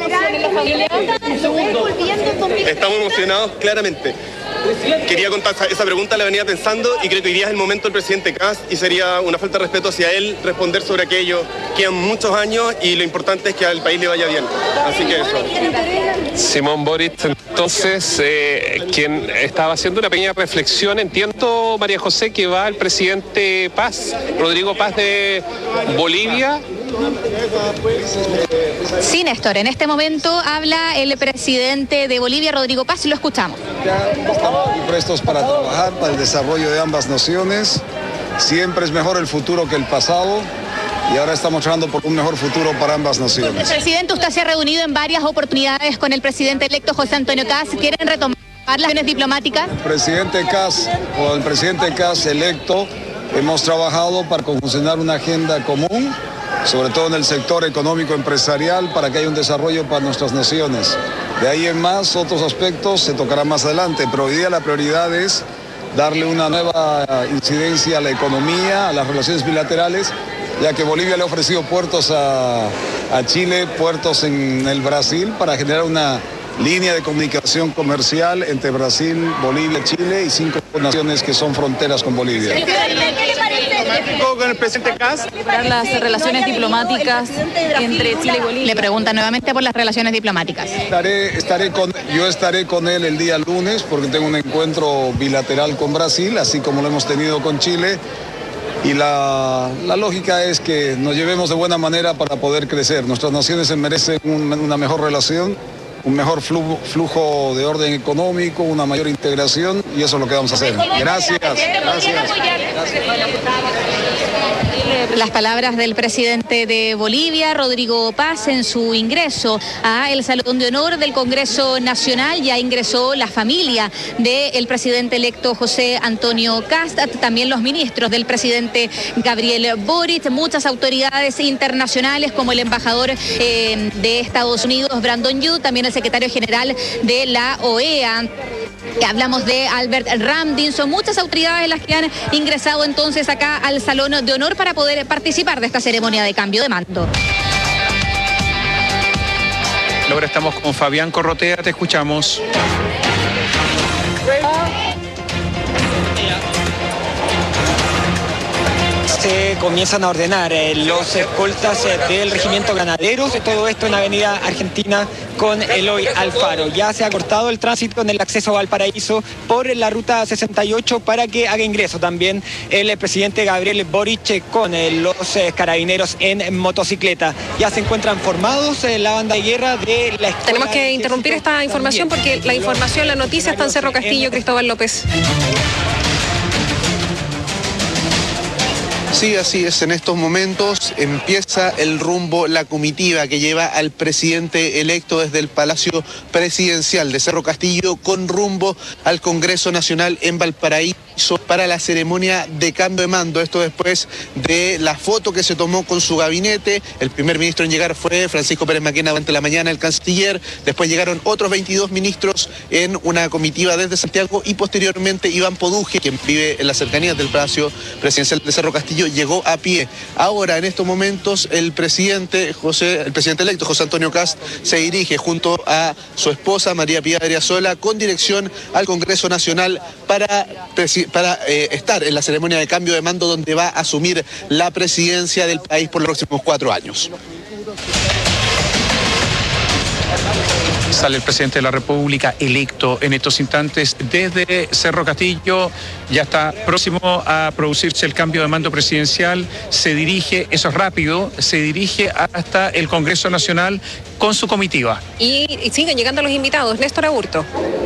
Estamos emocionados, claramente. Quería contar esa pregunta, la venía pensando, y creo que hoy día es el momento del presidente Kast y sería una falta de respeto hacia él responder sobre aquello. Quedan muchos años y lo importante es que al país le vaya bien. Así que eso. Simón Boric, entonces, quien estaba haciendo una pequeña reflexión, entiendo, María José, que va el presidente Paz, Rodrigo Paz de Bolivia. Sí, Néstor, en este momento habla el presidente de Bolivia, Rodrigo Paz, y lo escuchamos. Estamos prestos para trabajar para el desarrollo de ambas naciones. Siempre es mejor el futuro que el pasado, y ahora estamos trabajando por un mejor futuro para ambas naciones. Presidente, usted se ha reunido en varias oportunidades con el presidente electo José Antonio Kast. ¿Quieren retomar las relaciones diplomáticas? Con el presidente Kast electo hemos trabajado para conjuncionar una agenda común, sobre todo en el sector económico empresarial, para que haya un desarrollo para nuestras naciones. De ahí en más, otros aspectos se tocarán más adelante, pero hoy día la prioridad es darle una nueva incidencia a la economía, a las relaciones bilaterales, ya que Bolivia le ha ofrecido puertos a Chile, puertos en el Brasil, para generar una línea de comunicación comercial entre Brasil, Bolivia, Chile y 5 naciones que son fronteras con Bolivia. ¿Qué le parece con el presidente Kast? Las relaciones diplomáticas entre Chile y Bolivia. Le pregunta nuevamente por las relaciones diplomáticas. Yo estaré con él el día lunes, porque tengo un encuentro bilateral con Brasil, así como lo hemos tenido con Chile. Y la lógica es que nos llevemos de buena manera para poder crecer. Nuestras naciones se merecen una mejor relación, un mejor flujo de orden económico, una mayor integración, y eso es lo que vamos a hacer. Gracias. Las palabras del presidente de Bolivia, Rodrigo Paz, en su ingreso a el Salón de Honor del Congreso Nacional. Ya ingresó la familia del presidente electo José Antonio Kast, también los ministros del presidente Gabriel Boric, muchas autoridades internacionales como el embajador de Estados Unidos, Brandon Yu, también el secretario general de la OEA. Que hablamos de Albert Ramdin, son muchas autoridades las que han ingresado entonces acá al Salón de Honor para poder participar de esta ceremonia de cambio de mando. Ahora estamos con Fabián Corrotea, te escuchamos. Se comienzan a ordenar los escoltas del regimiento Granaderos, todo esto en Avenida Argentina con Eloy Alfaro. Ya se ha cortado el tránsito en el acceso a Valparaíso por la ruta 68 para que haga ingreso también el presidente Gabriel Boric con los carabineros en motocicleta. Ya se encuentran formados la banda de guerra de la escuela. Tenemos que interrumpir esta información porque la información, la noticia está en Cerro Castillo, Cristóbal López. Sí, así es. En estos momentos empieza el rumbo, la comitiva que lleva al presidente electo desde el Palacio Presidencial de Cerro Castillo con rumbo al Congreso Nacional en Valparaíso para la ceremonia de cambio de mando. Esto después de la foto que se tomó con su gabinete. El primer ministro en llegar fue Francisco Pérez Maquena durante la mañana, el canciller. Después llegaron otros 22 ministros en una comitiva desde Santiago y posteriormente Iván Poduje, quien vive en las cercanías del Palacio Presidencial de Cerro Castillo, llegó a pie. Ahora, en estos momentos, el presidente electo, José Antonio Kast, se dirige junto a su esposa, María Pía Adriasola, con dirección al Congreso Nacional para estar en la ceremonia de cambio de mando, donde va a asumir la presidencia del país por los próximos 4 años. Sale el presidente de la República electo en estos instantes desde Cerro Castillo. Ya está próximo a producirse el cambio de mando presidencial. Se dirige, eso es rápido, se dirige hasta el Congreso Nacional con su comitiva. Y siguen llegando los invitados. Néstor Aburto.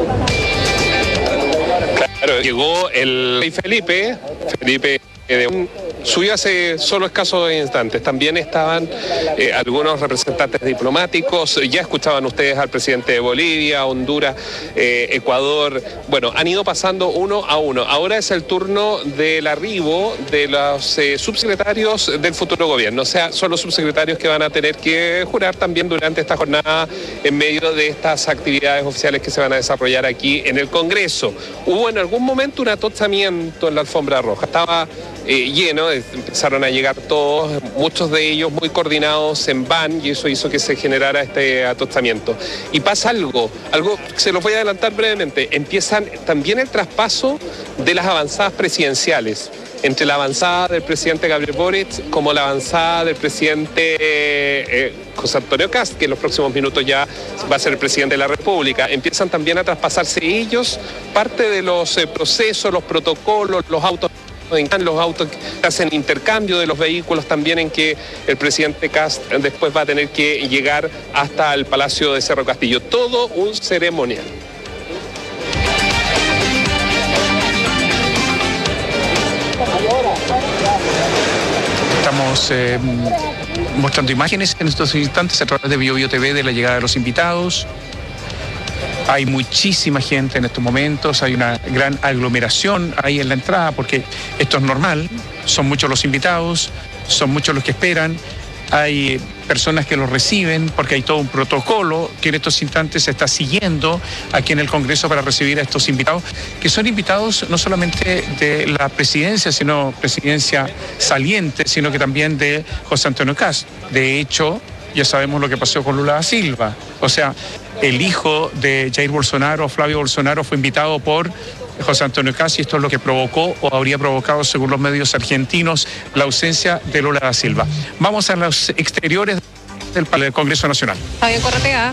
Claro, llegó el rey Felipe subió hace solo escasos instantes. También estaban algunos representantes diplomáticos. Ya escuchaban ustedes al presidente de Bolivia, Honduras, Ecuador. Bueno, han ido pasando uno a uno. Ahora es el turno del arribo de los subsecretarios del futuro gobierno. O sea, son los subsecretarios que van a tener que jurar también durante esta jornada en medio de estas actividades oficiales que se van a desarrollar aquí en el Congreso. Hubo en algún momento un atostamiento en la alfombra roja. Estaba lleno, empezaron a llegar todos, muchos de ellos muy coordinados en van, y eso hizo que se generara este atostamiento. Y pasa algo se los voy a adelantar brevemente. Empiezan también el traspaso de las avanzadas presidenciales, entre la avanzada del presidente Gabriel Boric como la avanzada del presidente José Antonio Kast, que en los próximos minutos ya va a ser el presidente de la República. Empiezan también a traspasarse ellos parte de los procesos, los protocolos, los autos que hacen intercambio de los vehículos, también en que el presidente Kast después va a tener que llegar hasta el Palacio de Cerro Castillo. Todo un ceremonial. Estamos mostrando imágenes en estos instantes a través de BioBio TV de la llegada de los invitados. Hay muchísima gente en estos momentos, hay una gran aglomeración ahí en la entrada, porque esto es normal, son muchos los invitados, son muchos los que esperan, hay personas que los reciben, porque hay todo un protocolo que en estos instantes se está siguiendo aquí en el Congreso para recibir a estos invitados, que son invitados no solamente de la presidencia, sino presidencia saliente, sino que también de José Antonio Kast. De hecho, ya sabemos lo que pasó con Lula da Silva. O sea, el hijo de Jair Bolsonaro, Flavio Bolsonaro, fue invitado por José Antonio Kast, y esto es lo que provocó o habría provocado, según los medios argentinos, la ausencia de Lula da Silva. Vamos a los exteriores del Congreso Nacional. Fabián Corretea.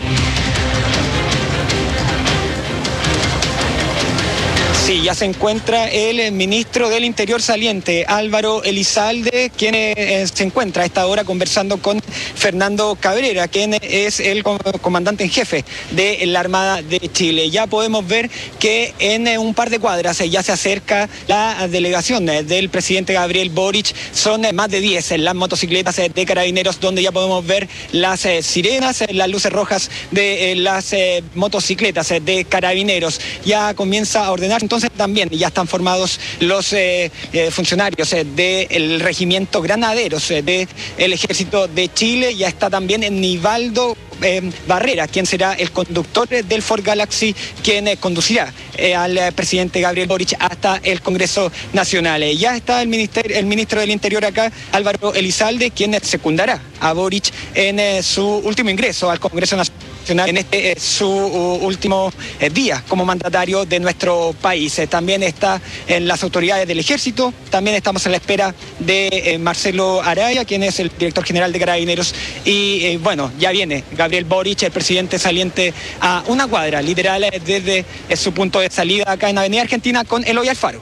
Sí, ya se encuentra el ministro del Interior saliente, Álvaro Elizalde, quien se encuentra a esta hora conversando con Fernando Cabrera, quien es el comandante en jefe de la Armada de Chile. Ya podemos ver que en un par de cuadras ya se acerca la delegación del presidente Gabriel Boric. Son más de 10 las motocicletas de Carabineros, donde ya podemos ver las sirenas, las luces rojas de las motocicletas de Carabineros. Ya comienza a ordenar. Entonces también ya están formados los funcionarios del regimiento Granaderos del Ejército de Chile. Ya está también Nivaldo Barrera, quien será el conductor del Ford Galaxy, quien conducirá al presidente Gabriel Boric hasta el Congreso Nacional. Ya está el ministro del Interior acá, Álvaro Elizalde, quien secundará a Boric en su último ingreso al Congreso Nacional, en este su último día como mandatario de nuestro país. También está en las autoridades del Ejército. También estamos en la espera de Marcelo Araya, quien es el director general de Carabineros. Y bueno, ya viene Gabriel Boric, el presidente saliente, a una cuadra literal desde su punto de salida acá en Avenida Argentina con Eloy Alfaro.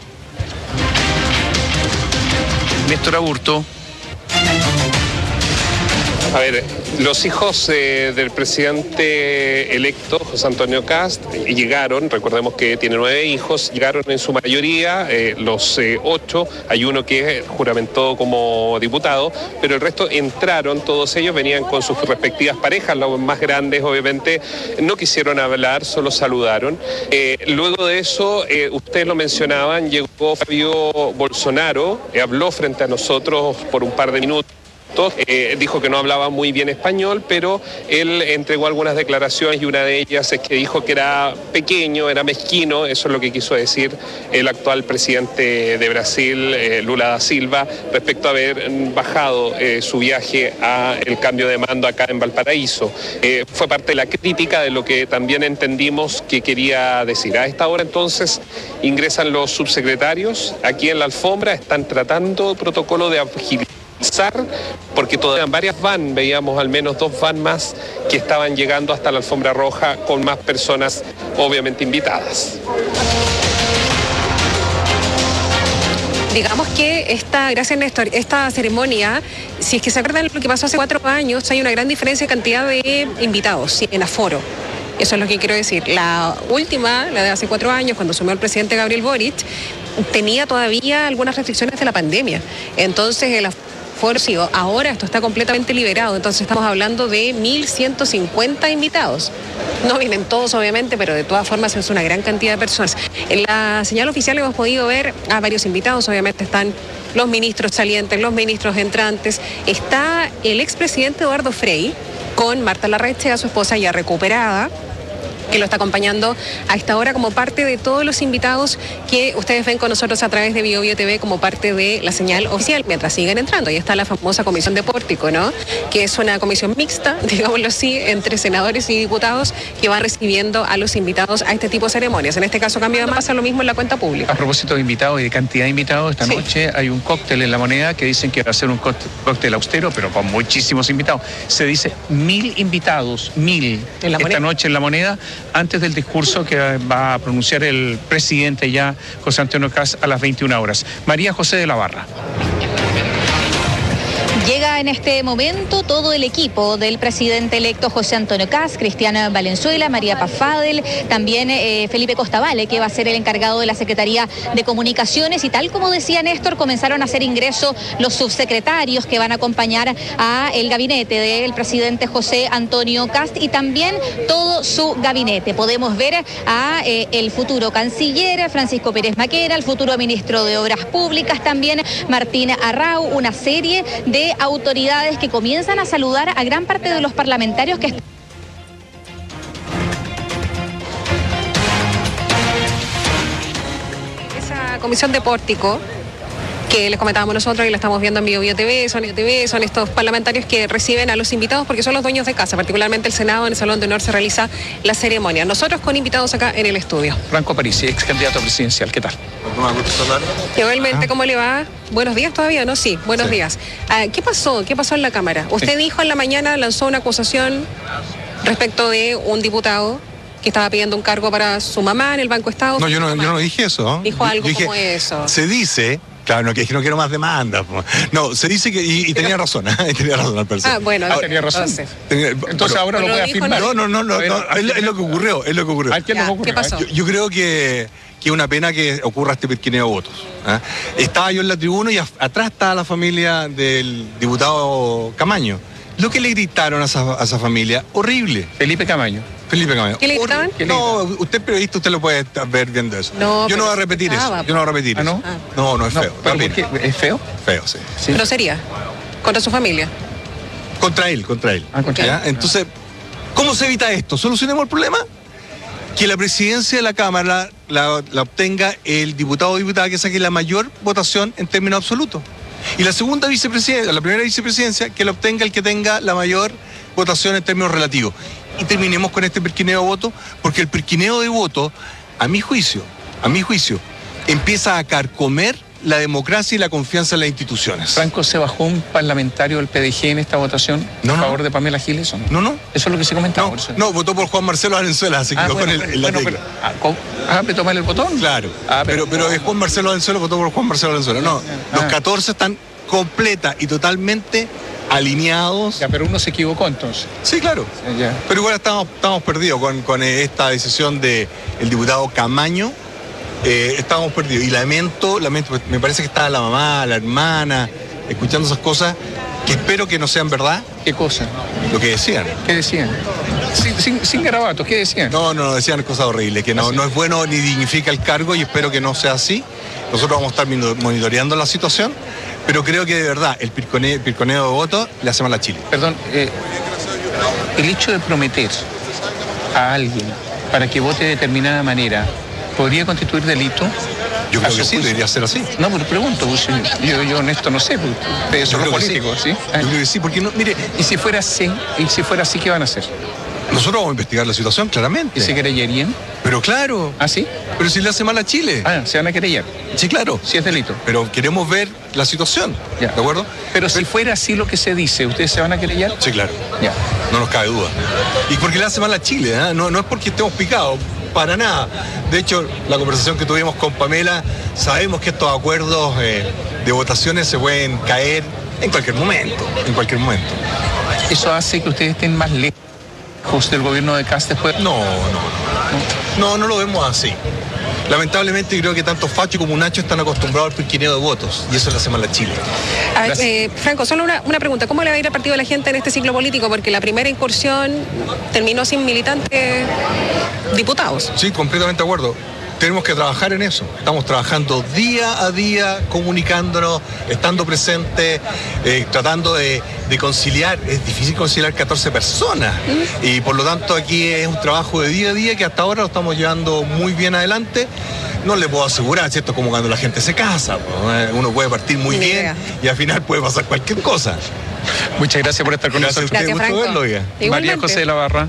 Néstor Aburto. A ver, los hijos del presidente electo, José Antonio Kast, llegaron, recordemos que tiene 9 hijos, llegaron en su mayoría, los 8, hay uno que juramentó como diputado, pero el resto entraron, todos ellos venían con sus respectivas parejas, los más grandes obviamente no quisieron hablar, solo saludaron. Luego de eso, ustedes lo mencionaban, llegó Fabio Bolsonaro, habló frente a nosotros por un par de minutos. Dijo que no hablaba muy bien español, pero él entregó algunas declaraciones y una de ellas es que dijo que era pequeño, era mezquino, eso es lo que quiso decir el actual presidente de Brasil, Lula da Silva, respecto a haber bajado su viaje a el cambio de mando acá en Valparaíso. Fue parte de la crítica de lo que también entendimos que quería decir. A esta hora entonces ingresan los subsecretarios aquí en la alfombra, están tratando protocolo de agilidad, porque todavía varias van, veíamos al menos 2 van más que estaban llegando hasta la alfombra roja con más personas obviamente invitadas. Digamos que gracias Néstor, esta ceremonia, si es que se acuerdan lo que pasó hace 4 años, hay una gran diferencia de cantidad de invitados en aforo. Eso es lo que quiero decir. La última, la de hace 4 años, cuando asumió el presidente Gabriel Boric, tenía todavía algunas restricciones de la pandemia. Entonces el aforo, ahora esto está completamente liberado, entonces estamos hablando de 1.150 invitados. No vienen todos obviamente, pero de todas formas es una gran cantidad de personas. En la señal oficial hemos podido ver a varios invitados, obviamente están los ministros salientes, los ministros entrantes, está el expresidente Eduardo Frei con Marta Larraechea, su esposa ya recuperada, que lo está acompañando a esta hora como parte de todos los invitados que ustedes ven con nosotros a través de BioBio TV como parte de la señal oficial, mientras siguen entrando. Ahí está la famosa comisión de pórtico, ¿no? Que es una comisión mixta, digámoslo así, entre senadores y diputados que van recibiendo a los invitados a este tipo de ceremonias. En este caso, cambio de masa, lo mismo en la cuenta pública. A propósito de invitados y de cantidad de invitados, esta noche hay un cóctel en La Moneda que dicen que va a ser un cóctel austero, pero con muchísimos invitados. Se dice 1.000 invitados, 1.000 esta noche en La Moneda, antes del discurso que va a pronunciar el presidente ya, José Antonio Kast, a las 21 horas. María José de la Barra. Llega en este momento todo el equipo del presidente electo José Antonio Kast, Cristiana Valenzuela, María Paz Fadel, también Felipe Costabale, que va a ser el encargado de la Secretaría de Comunicaciones, y tal como decía Néstor, comenzaron a hacer ingreso los subsecretarios que van a acompañar a el gabinete del presidente José Antonio Kast y también todo su gabinete. Podemos ver a el futuro canciller Francisco Pérez Maquera, el futuro ministro de Obras Públicas, también Martín Arrau, una serie de autoridades que comienzan a saludar a gran parte de los parlamentarios que están. Esa comisión de pórtico que les comentábamos nosotros y la estamos viendo en BioBio TV, son estos parlamentarios que reciben a los invitados porque son los dueños de casa, particularmente el Senado, en el Salón de Honor se realiza la ceremonia. Nosotros con invitados acá en el estudio. Franco Parisi, ex candidato presidencial, ¿qué tal? Igualmente, ¿cómo le va? Buenos días todavía, ¿no? Sí, buenos días. ¿Qué pasó? ¿Qué pasó en la Cámara? Usted dijo en la mañana, lanzó una acusación respecto de un diputado que estaba pidiendo un cargo para su mamá en el Banco Estado. No, yo no dije eso. Dijo algo como eso. Se dice... Claro, no, que no quiero más demandas. No, se dice que... Y tenía razón, tenía razón al parecer. Bueno. Ahora, tenía razón. Entonces ahora lo voy a afirmar. No, es lo que ocurrió, ¿Qué pasó? Yo creo que es una pena que ocurra este perquineo de votos. Estaba yo en la tribuna y atrás estaba la familia del diputado Camaño. Lo que le gritaron a esa familia, horrible. Felipe Camaño. ¿Qué le gritaban? No, usted es periodista, usted lo puede ver viendo eso. Yo no voy a repetir eso. Yo no voy a repetir eso. No, es feo. ¿Es feo? Feo, sí. ¿Grosería? ¿Contra su familia? Contra él. Entonces, ¿cómo se evita esto? ¿Solucionemos el problema? Que la presidencia de la Cámara la obtenga el diputado o diputada que saque la mayor votación en términos absolutos. Y la segunda vicepresidencia, la primera vicepresidencia, que la obtenga el que tenga la mayor votación en términos relativos. Y terminemos con este perquineo de votos, porque el perquineo de votos, a mi juicio, empieza a carcomer la democracia y la confianza en las instituciones. ¿Franco, se bajó un parlamentario del PDG en esta votación a favor de Pamela Giles o no? No. Eso es lo que se comentaba. No, votó por Juan Marcelo Valenzuela, así que la tecla. ¿Pero tomar el botón? Claro, pero es Juan Marcelo Valenzuela, votó por Juan Marcelo Valenzuela. No, los 14 están completa y totalmente alineados. Ya, pero uno se equivocó entonces. Sí, claro. Ya. Pero igual estamos perdidos con esta decisión del diputado Camaño. Estábamos perdidos. Y lamento, me parece que estaba la mamá, la hermana, escuchando esas cosas, que espero que no sean verdad. ¿Qué cosa? Lo que decían. ¿Qué decían? Sin garabatos, ¿qué decían? No, decían cosas horribles, que no es bueno ni dignifica el cargo, y espero que no sea así. Nosotros vamos a estar monitoreando la situación, pero creo que de verdad el pirconeo de votos le hace mal a Chile. Perdón, el hecho de prometer a alguien para que vote de determinada manera, ¿podría constituir delito? Yo creo que sí, debería ser así. No, pero pregunto, pues, yo honesto no sé, porque ustedes son los políticos, ¿sí? Yo creo que sí, porque no, mire... ¿Y si fuera así, qué van a hacer? Nosotros vamos a investigar la situación, claramente. ¿Y se querellarían? Pero claro. ¿Ah, sí? Pero si le hace mal a Chile. Ah, se van a querellar. Sí, claro. Sí es delito. Pero queremos ver la situación, ya. ¿De acuerdo? Pero si fuera así lo que se dice, ¿ustedes se van a querellar? Sí, claro. Ya. No nos cabe duda. Y porque le hace mal a Chile, ¿eh? No es porque estemos picados. Para nada. De hecho, la conversación que tuvimos con Pamela, sabemos que estos acuerdos de votaciones se pueden caer en cualquier momento. ¿Eso hace que ustedes estén más lejos del gobierno de Kast después? No lo vemos así. Lamentablemente creo que tanto Facho como Nacho están acostumbrados al pirquineo de votos, y eso le hace mal a Chile. A ver, Franco, solo una pregunta. ¿Cómo le va a ir al Partido de la Gente en este ciclo político? Porque la primera incursión terminó sin militantes diputados. Sí, completamente de acuerdo. Tenemos que trabajar en eso. Estamos trabajando día a día, comunicándonos, estando presentes, tratando de conciliar. Es difícil conciliar 14 personas. Y por lo tanto aquí es un trabajo de día a día que hasta ahora lo estamos llevando muy bien adelante. No le puedo asegurar, ¿cierto? Como cuando la gente se casa. Uno puede partir muy bien y al final puede pasar cualquier cosa. Muchas gracias por estar con nosotros. Gracias, Franco. Gusto verlo, María José de la Barra.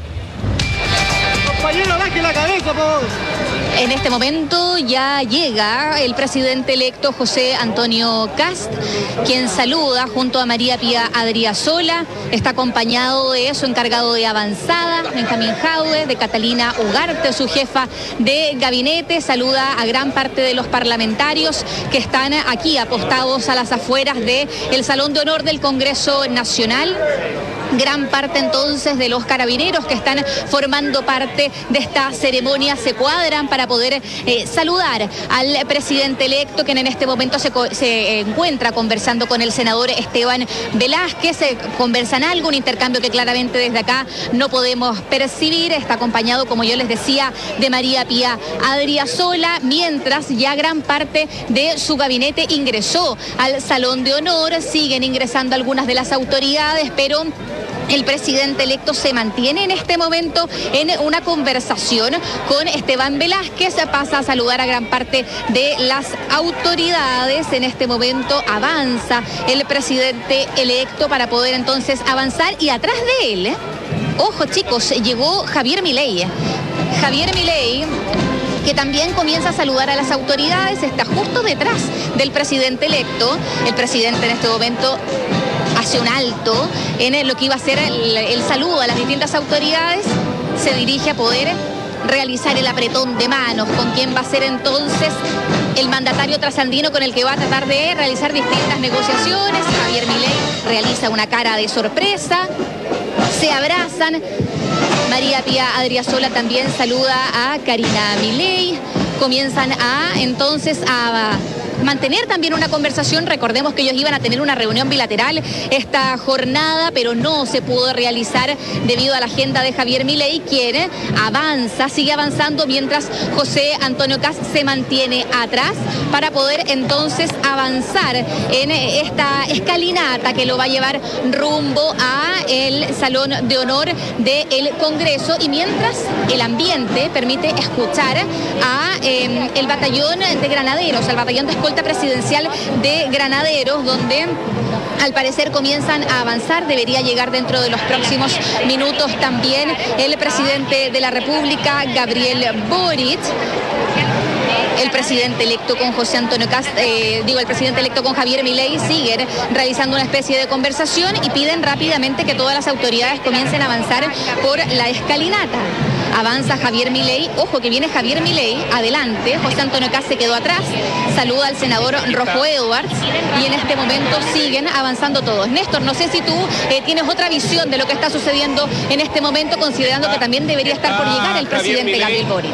Compañero, baje la cabeza, por favor. En este momento ya llega el presidente electo José Antonio Kast, quien saluda junto a María Pía Adriasola. Está acompañado de su encargado de avanzada, Benjamín Jadwe, de Catalina Ugarte, su jefa de gabinete. Saluda a gran parte de los parlamentarios que están aquí apostados a las afueras del Salón de Honor del Congreso Nacional. Gran parte entonces de los carabineros que están formando parte de esta ceremonia se cuadran para poder saludar al presidente electo, quien en este momento se encuentra conversando con el senador Esteban Velázquez. Conversan algo, un intercambio que claramente desde acá no podemos percibir. Está acompañado, como yo les decía, de María Pía Adriasola, mientras ya gran parte de su gabinete ingresó al Salón de Honor. Siguen ingresando algunas de las autoridades, pero el presidente electo se mantiene en este momento en una conversación con Esteban Velázquez. Pasa a saludar a gran parte de las autoridades. En este momento avanza el presidente electo para poder entonces avanzar. Y atrás de él, ojo chicos, llegó Javier Milei. Javier Milei, que también comienza a saludar a las autoridades, está justo detrás del presidente electo. El presidente en este momento hace un alto en lo que iba a ser el saludo a las distintas autoridades, se dirige a poder realizar el apretón de manos con quien va a ser entonces el mandatario trasandino con el que va a tratar de realizar distintas negociaciones. Javier Milei realiza una cara de sorpresa, se abrazan. María Pía Adriasola también saluda a Karina Milei. Comienzan entonces a mantener también una conversación. Recordemos que ellos iban a tener una reunión bilateral esta jornada, pero no se pudo realizar debido a la agenda de Javier Milei, quien sigue avanzando, mientras José Antonio Kast se mantiene atrás para poder entonces avanzar en esta escalinata que lo va a llevar rumbo a el Salón de Honor del Congreso. Y mientras el ambiente permite escuchar a el batallón de granaderos, al batallón de escolta presidencial de granaderos, donde al parecer comienzan a avanzar. Debería llegar dentro de los próximos minutos también el presidente de la República, Gabriel Boric. El presidente electo con José Antonio Kast, el presidente electo con Javier Milei siguen realizando una especie de conversación y piden rápidamente que todas las autoridades comiencen a avanzar por la escalinata. Avanza Javier Milei. Ojo que viene Javier Milei, adelante. José Antonio Kast se quedó atrás. Saluda al senador Rojo Edwards. Y en este momento siguen avanzando todos. Néstor, no sé si tú tienes otra visión de lo que está sucediendo en este momento, considerando que también debería estar por llegar el presidente Gabriel Boric.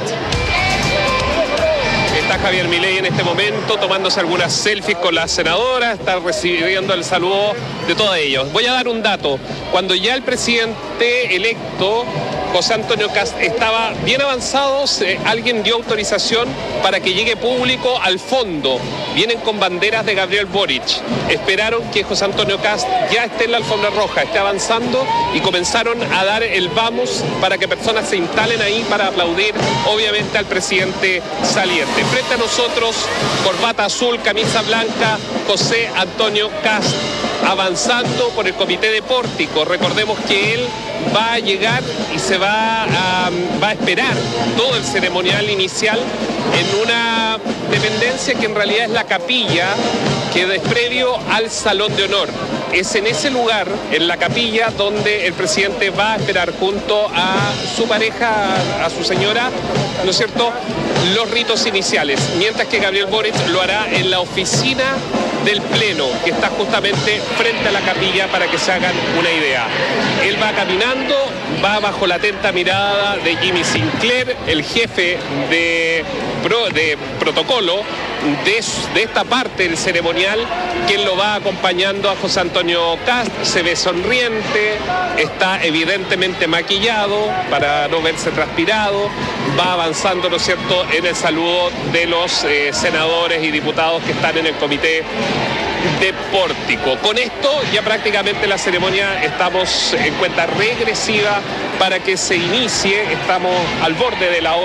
Está Javier Milei en este momento tomándose algunas selfies con la senadora, está recibiendo el saludo de todos ellos. Voy a dar un dato. Cuando ya el presidente electo, José Antonio Kast, estaba bien avanzado, alguien dio autorización para que llegue público al fondo. Vienen con banderas de Gabriel Boric. Esperaron que José Antonio Kast ya esté en la alfombra roja, esté avanzando, y comenzaron a dar el vamos para que personas se instalen ahí para aplaudir, obviamente, al presidente saliente. Frente a nosotros, corbata azul, camisa blanca, José Antonio Kast, avanzando por el comité de pórtico. Recordemos que él va a llegar y se va a esperar todo el ceremonial inicial en una dependencia que en realidad es la capilla, que es previo al Salón de Honor. Es en ese lugar, en la capilla, donde el presidente va a esperar junto a su pareja, a su señora, ¿no es cierto?, los ritos iniciales, mientras que Gabriel Boric lo hará en la oficina del Pleno, que está justamente frente a la capilla, para que se hagan una idea. Él va caminando, va bajo la atenta mirada de Jimmy Sinclair, el jefe de protocolo de esta parte del ceremonial, quien lo va acompañando a José Antonio Kast. Se ve sonriente, está evidentemente maquillado para no verse transpirado, va avanzando, ¿no es cierto?, en el saludo de los senadores y diputados que están en el comité de pórtico. Con esto ya prácticamente la ceremonia estamos en cuenta regresiva para que se inicie. Estamos al borde de la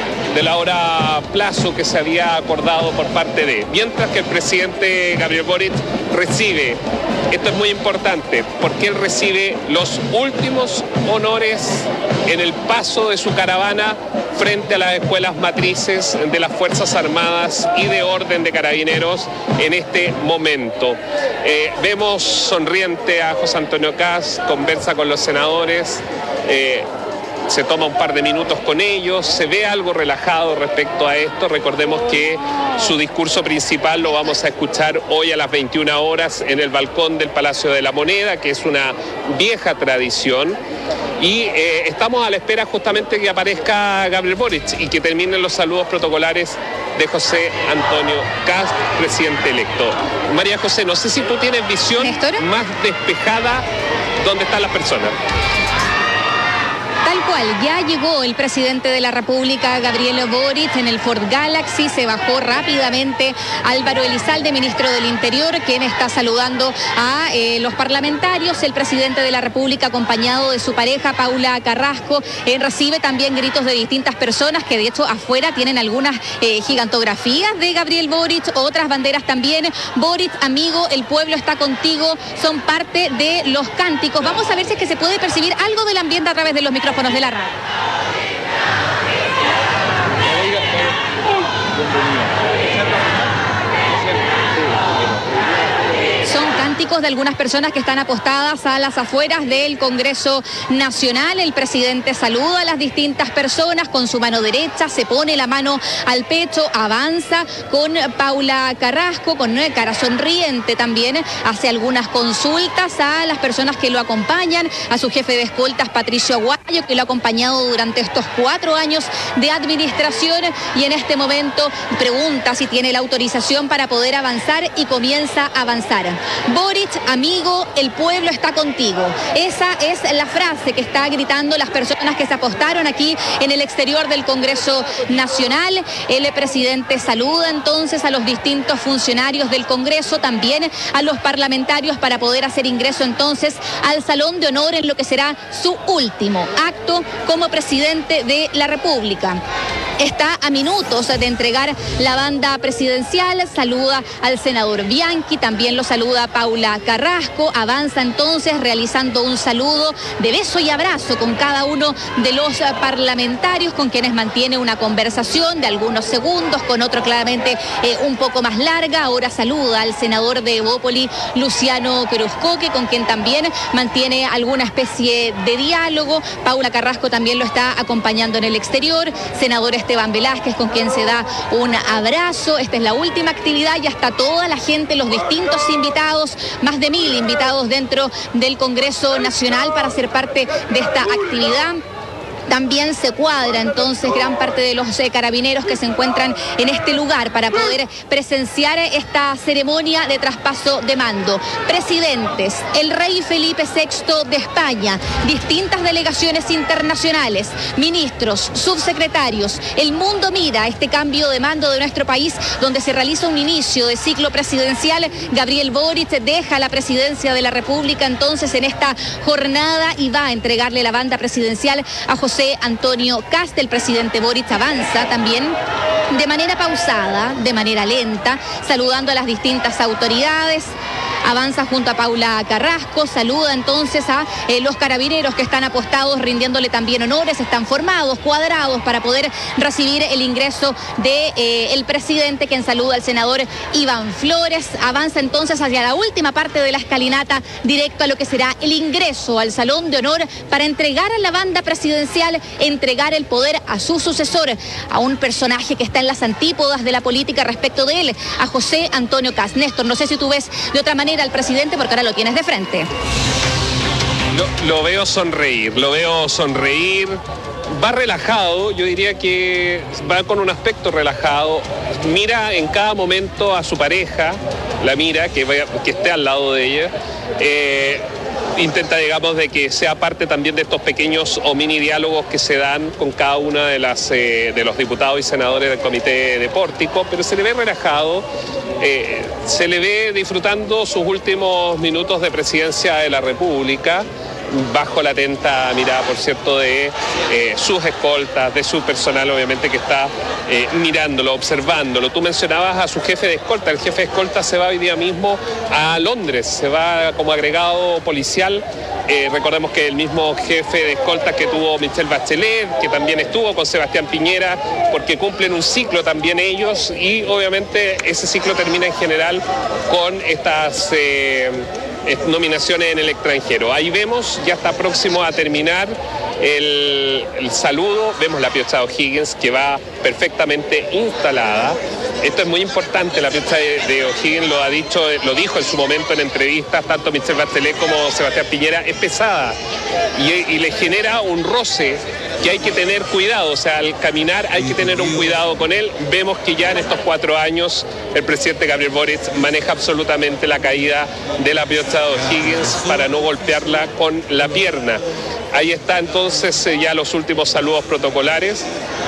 hora plazo que se había acordado por parte de. Mientras que el presidente Gabriel Boric recibe, esto es muy importante, porque él recibe los últimos honores en el paso de su caravana frente a las escuelas matrices de las Fuerzas Armadas y de Orden de Carabineros en este momento. Vemos sonriente a José Antonio Kast, conversa con los senadores, se toma un par de minutos con ellos, se ve algo relajado respecto a esto. Recordemos que su discurso principal lo vamos a escuchar hoy a las 21 horas en el balcón del Palacio de la Moneda, que es una vieja tradición. Y estamos a la espera justamente que aparezca Gabriel Boric y que terminen los saludos protocolares de José Antonio Kast, presidente electo. María José, no sé si tú tienes visión más despejada dónde están las personas. Tal cual, ya llegó el presidente de la República, Gabriel Boric, en el Ford Galaxy. Se bajó rápidamente Álvaro Elizalde, ministro del Interior, quien está saludando a los parlamentarios. El presidente de la República, acompañado de su pareja, Paula Carrasco, recibe también gritos de distintas personas, que de hecho afuera tienen algunas gigantografías de Gabriel Boric, otras banderas también. Boric, amigo, el pueblo está contigo, son parte de los cánticos. Vamos a ver si es que se puede percibir algo del ambiente a través de los micrófonos de la radio. Son cánticos de algunas personas que están apostadas a las afueras del Congreso Nacional. El presidente saluda a las distintas personas con su mano derecha, se pone la mano al pecho, avanza con Paula Carrasco, con cara sonriente también, hace algunas consultas a las personas que lo acompañan, a su jefe de escoltas, Patricio Aguayo, que lo ha acompañado durante estos 4 años de administración, y en este momento pregunta si tiene la autorización para poder avanzar, y comienza a avanzar. Boric, amigo, el pueblo está contigo. Esa es la frase que está gritando las personas que se apostaron aquí en el exterior del Congreso Nacional. El presidente saluda entonces a los distintos funcionarios del Congreso, también a los parlamentarios, para poder hacer ingreso entonces al Salón de Honor en lo que será su último acto como presidente de la República. está a minutos de entregar la banda presidencial, saluda al senador Bianchi, también lo saluda Paula Carrasco, avanza entonces realizando un saludo de beso y abrazo con cada uno de los parlamentarios con quienes mantiene una conversación de algunos segundos, con otro claramente un poco más larga. Ahora saluda al senador de Evópoli, Luciano Queruscoque, con quien también mantiene alguna especie de diálogo. Paula Carrasco también lo está acompañando en el exterior, senador Esteban Velázquez, con quien se da un abrazo. Esta es la última actividad, ya está toda la gente, los distintos invitados, más de 1000 invitados dentro del Congreso Nacional para ser parte de esta actividad. También se cuadra entonces gran parte de los carabineros que se encuentran en este lugar para poder presenciar esta ceremonia de traspaso de mando. Presidentes, el rey Felipe VI de España, distintas delegaciones internacionales, ministros, subsecretarios. El mundo mira este cambio de mando de nuestro país, donde se realiza un inicio de ciclo presidencial. Gabriel Boric deja la presidencia de la República entonces en esta jornada y va a entregarle la banda presidencial a José Antonio Kast. El presidente Boric avanza también de manera pausada, de manera lenta, saludando a las distintas autoridades. Avanza junto a Paula Carrasco, saluda entonces a los carabineros que están apostados, rindiéndole también honores, están formados, cuadrados para poder recibir el ingreso del presidente, quien saluda al senador Iván Flores. Avanza entonces hacia la última parte de la escalinata, directo a lo que será el ingreso al Salón de Honor para entregar a la banda presidencial, entregar el poder a su sucesor, a un personaje que está en las antípodas de la política respecto de él, a José Antonio Kast. Néstor, no sé si tú ves de otra manera al presidente, porque ahora lo tienes de frente. Lo veo sonreír, va relajado, yo diría que va con un aspecto relajado, mira en cada momento a su pareja, la mira, que esté al lado de ella, intenta, digamos, de que sea parte también de estos pequeños o mini diálogos que se dan con cada una de los diputados y senadores del Comité de Pórtico, pero se le ve relajado, se le ve disfrutando sus últimos minutos de presidencia de la República, bajo la atenta mirada, por cierto, de sus escoltas, de su personal, obviamente, que está mirándolo, observándolo. Tú mencionabas a su jefe de escolta. El jefe de escolta se va hoy día mismo a Londres, se va como agregado policial. Recordemos que el mismo jefe de escolta que tuvo Michelle Bachelet, que también estuvo con Sebastián Piñera, porque cumplen un ciclo también ellos, y obviamente ese ciclo termina en general con estas nominaciones en el extranjero. Ahí vemos, ya está próximo a terminar el saludo, vemos la piocha de O'Higgins que va perfectamente instalada. Esto es muy importante, la piocha de O'Higgins lo dijo en su momento en entrevistas, tanto Michelle Bachelet como Sebastián Piñera, es pesada y le genera un roce que hay que tener cuidado, o sea, al caminar hay que tener un cuidado con él. Vemos que ya en estos 4 años el presidente Gabriel Boric maneja absolutamente la caída de la piocha de O'Higgins para no golpearla con la pierna. Ahí está entonces ya los últimos saludos protocolares.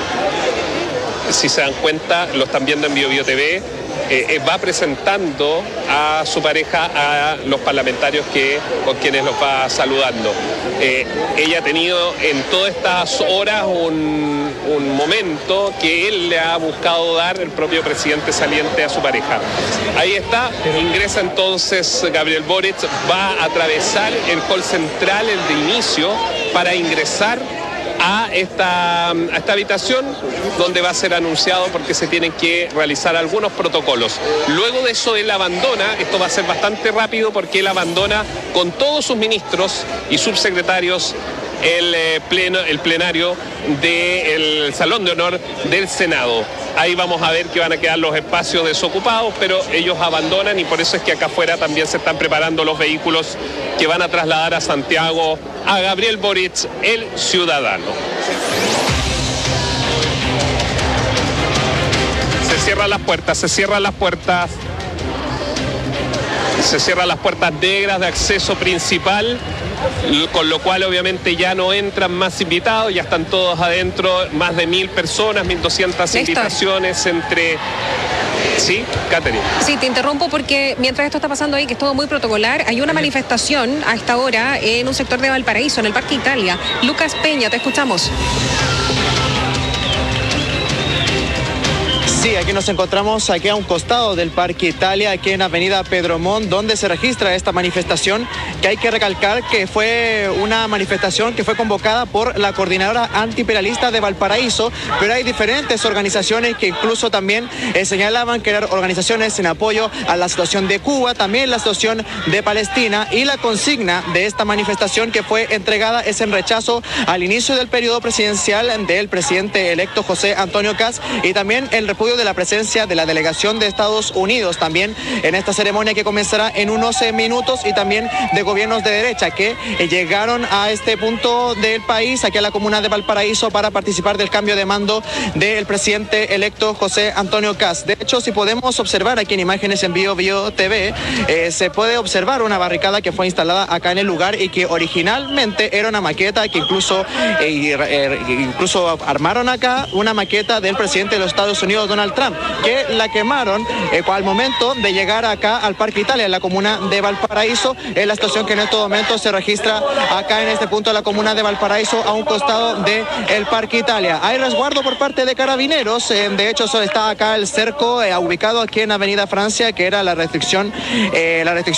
Si se dan cuenta, lo están viendo en BioBio TV. Va presentando a su pareja a los parlamentarios con quienes los va saludando. Ella ha tenido en todas estas horas un momento que él le ha buscado dar, el propio presidente saliente, a su pareja. Ahí está, ingresa entonces Gabriel Boric, va a atravesar el hall central, el de inicio, para ingresar a esta habitación donde va a ser anunciado, porque se tienen que realizar algunos protocolos. Luego de eso él abandona, esto va a ser bastante rápido porque él abandona con todos sus ministros y subsecretarios el plenario del Salón de Honor del Senado. Ahí vamos a ver que van a quedar los espacios desocupados, pero ellos abandonan, y por eso es que acá afuera también se están preparando los vehículos que van a trasladar a Santiago a Gabriel Boric, el ciudadano. Se cierran las puertas, se cierran las puertas negras de acceso principal, con lo cual obviamente ya no entran más invitados, ya están todos adentro, más de 1000 personas, 1200 invitaciones entre... Sí, Catherine. Sí, te interrumpo porque mientras esto está pasando ahí, que es todo muy protocolar, hay una manifestación a esta hora en un sector de Valparaíso, en el Parque Italia. Lucas Peña, te escuchamos. Sí, aquí nos encontramos aquí a un costado del Parque Italia, aquí en Avenida Pedro Montt, donde se registra esta manifestación, que hay que recalcar que fue una manifestación que fue convocada por la Coordinadora Antiimperialista de Valparaíso, pero hay diferentes organizaciones que incluso también señalaban que eran organizaciones en apoyo a la situación de Cuba, también la situación de Palestina, y la consigna de esta manifestación que fue entregada es en rechazo al inicio del periodo presidencial del presidente electo José Antonio Kast, y también el repudio de la presencia de la delegación de Estados Unidos también en esta ceremonia que comenzará en unos minutos, y también de gobiernos de derecha que llegaron a este punto del país, aquí a la comuna de Valparaíso, para participar del cambio de mando del presidente electo José Antonio Kast. De hecho, si podemos observar aquí en imágenes en Bio TV, se puede observar una barricada que fue instalada acá en el lugar y que originalmente era una maqueta que incluso armaron acá una maqueta del presidente de los Estados Unidos, Donald Trump, que la quemaron al momento de llegar acá al Parque Italia, en la comuna de Valparaíso. Es la situación que en estos momentos se registra acá en este punto de la comuna de Valparaíso, a un costado del Parque Italia. Hay resguardo por parte de carabineros, de hecho solo está acá el cerco ubicado aquí en Avenida Francia, que era la restricción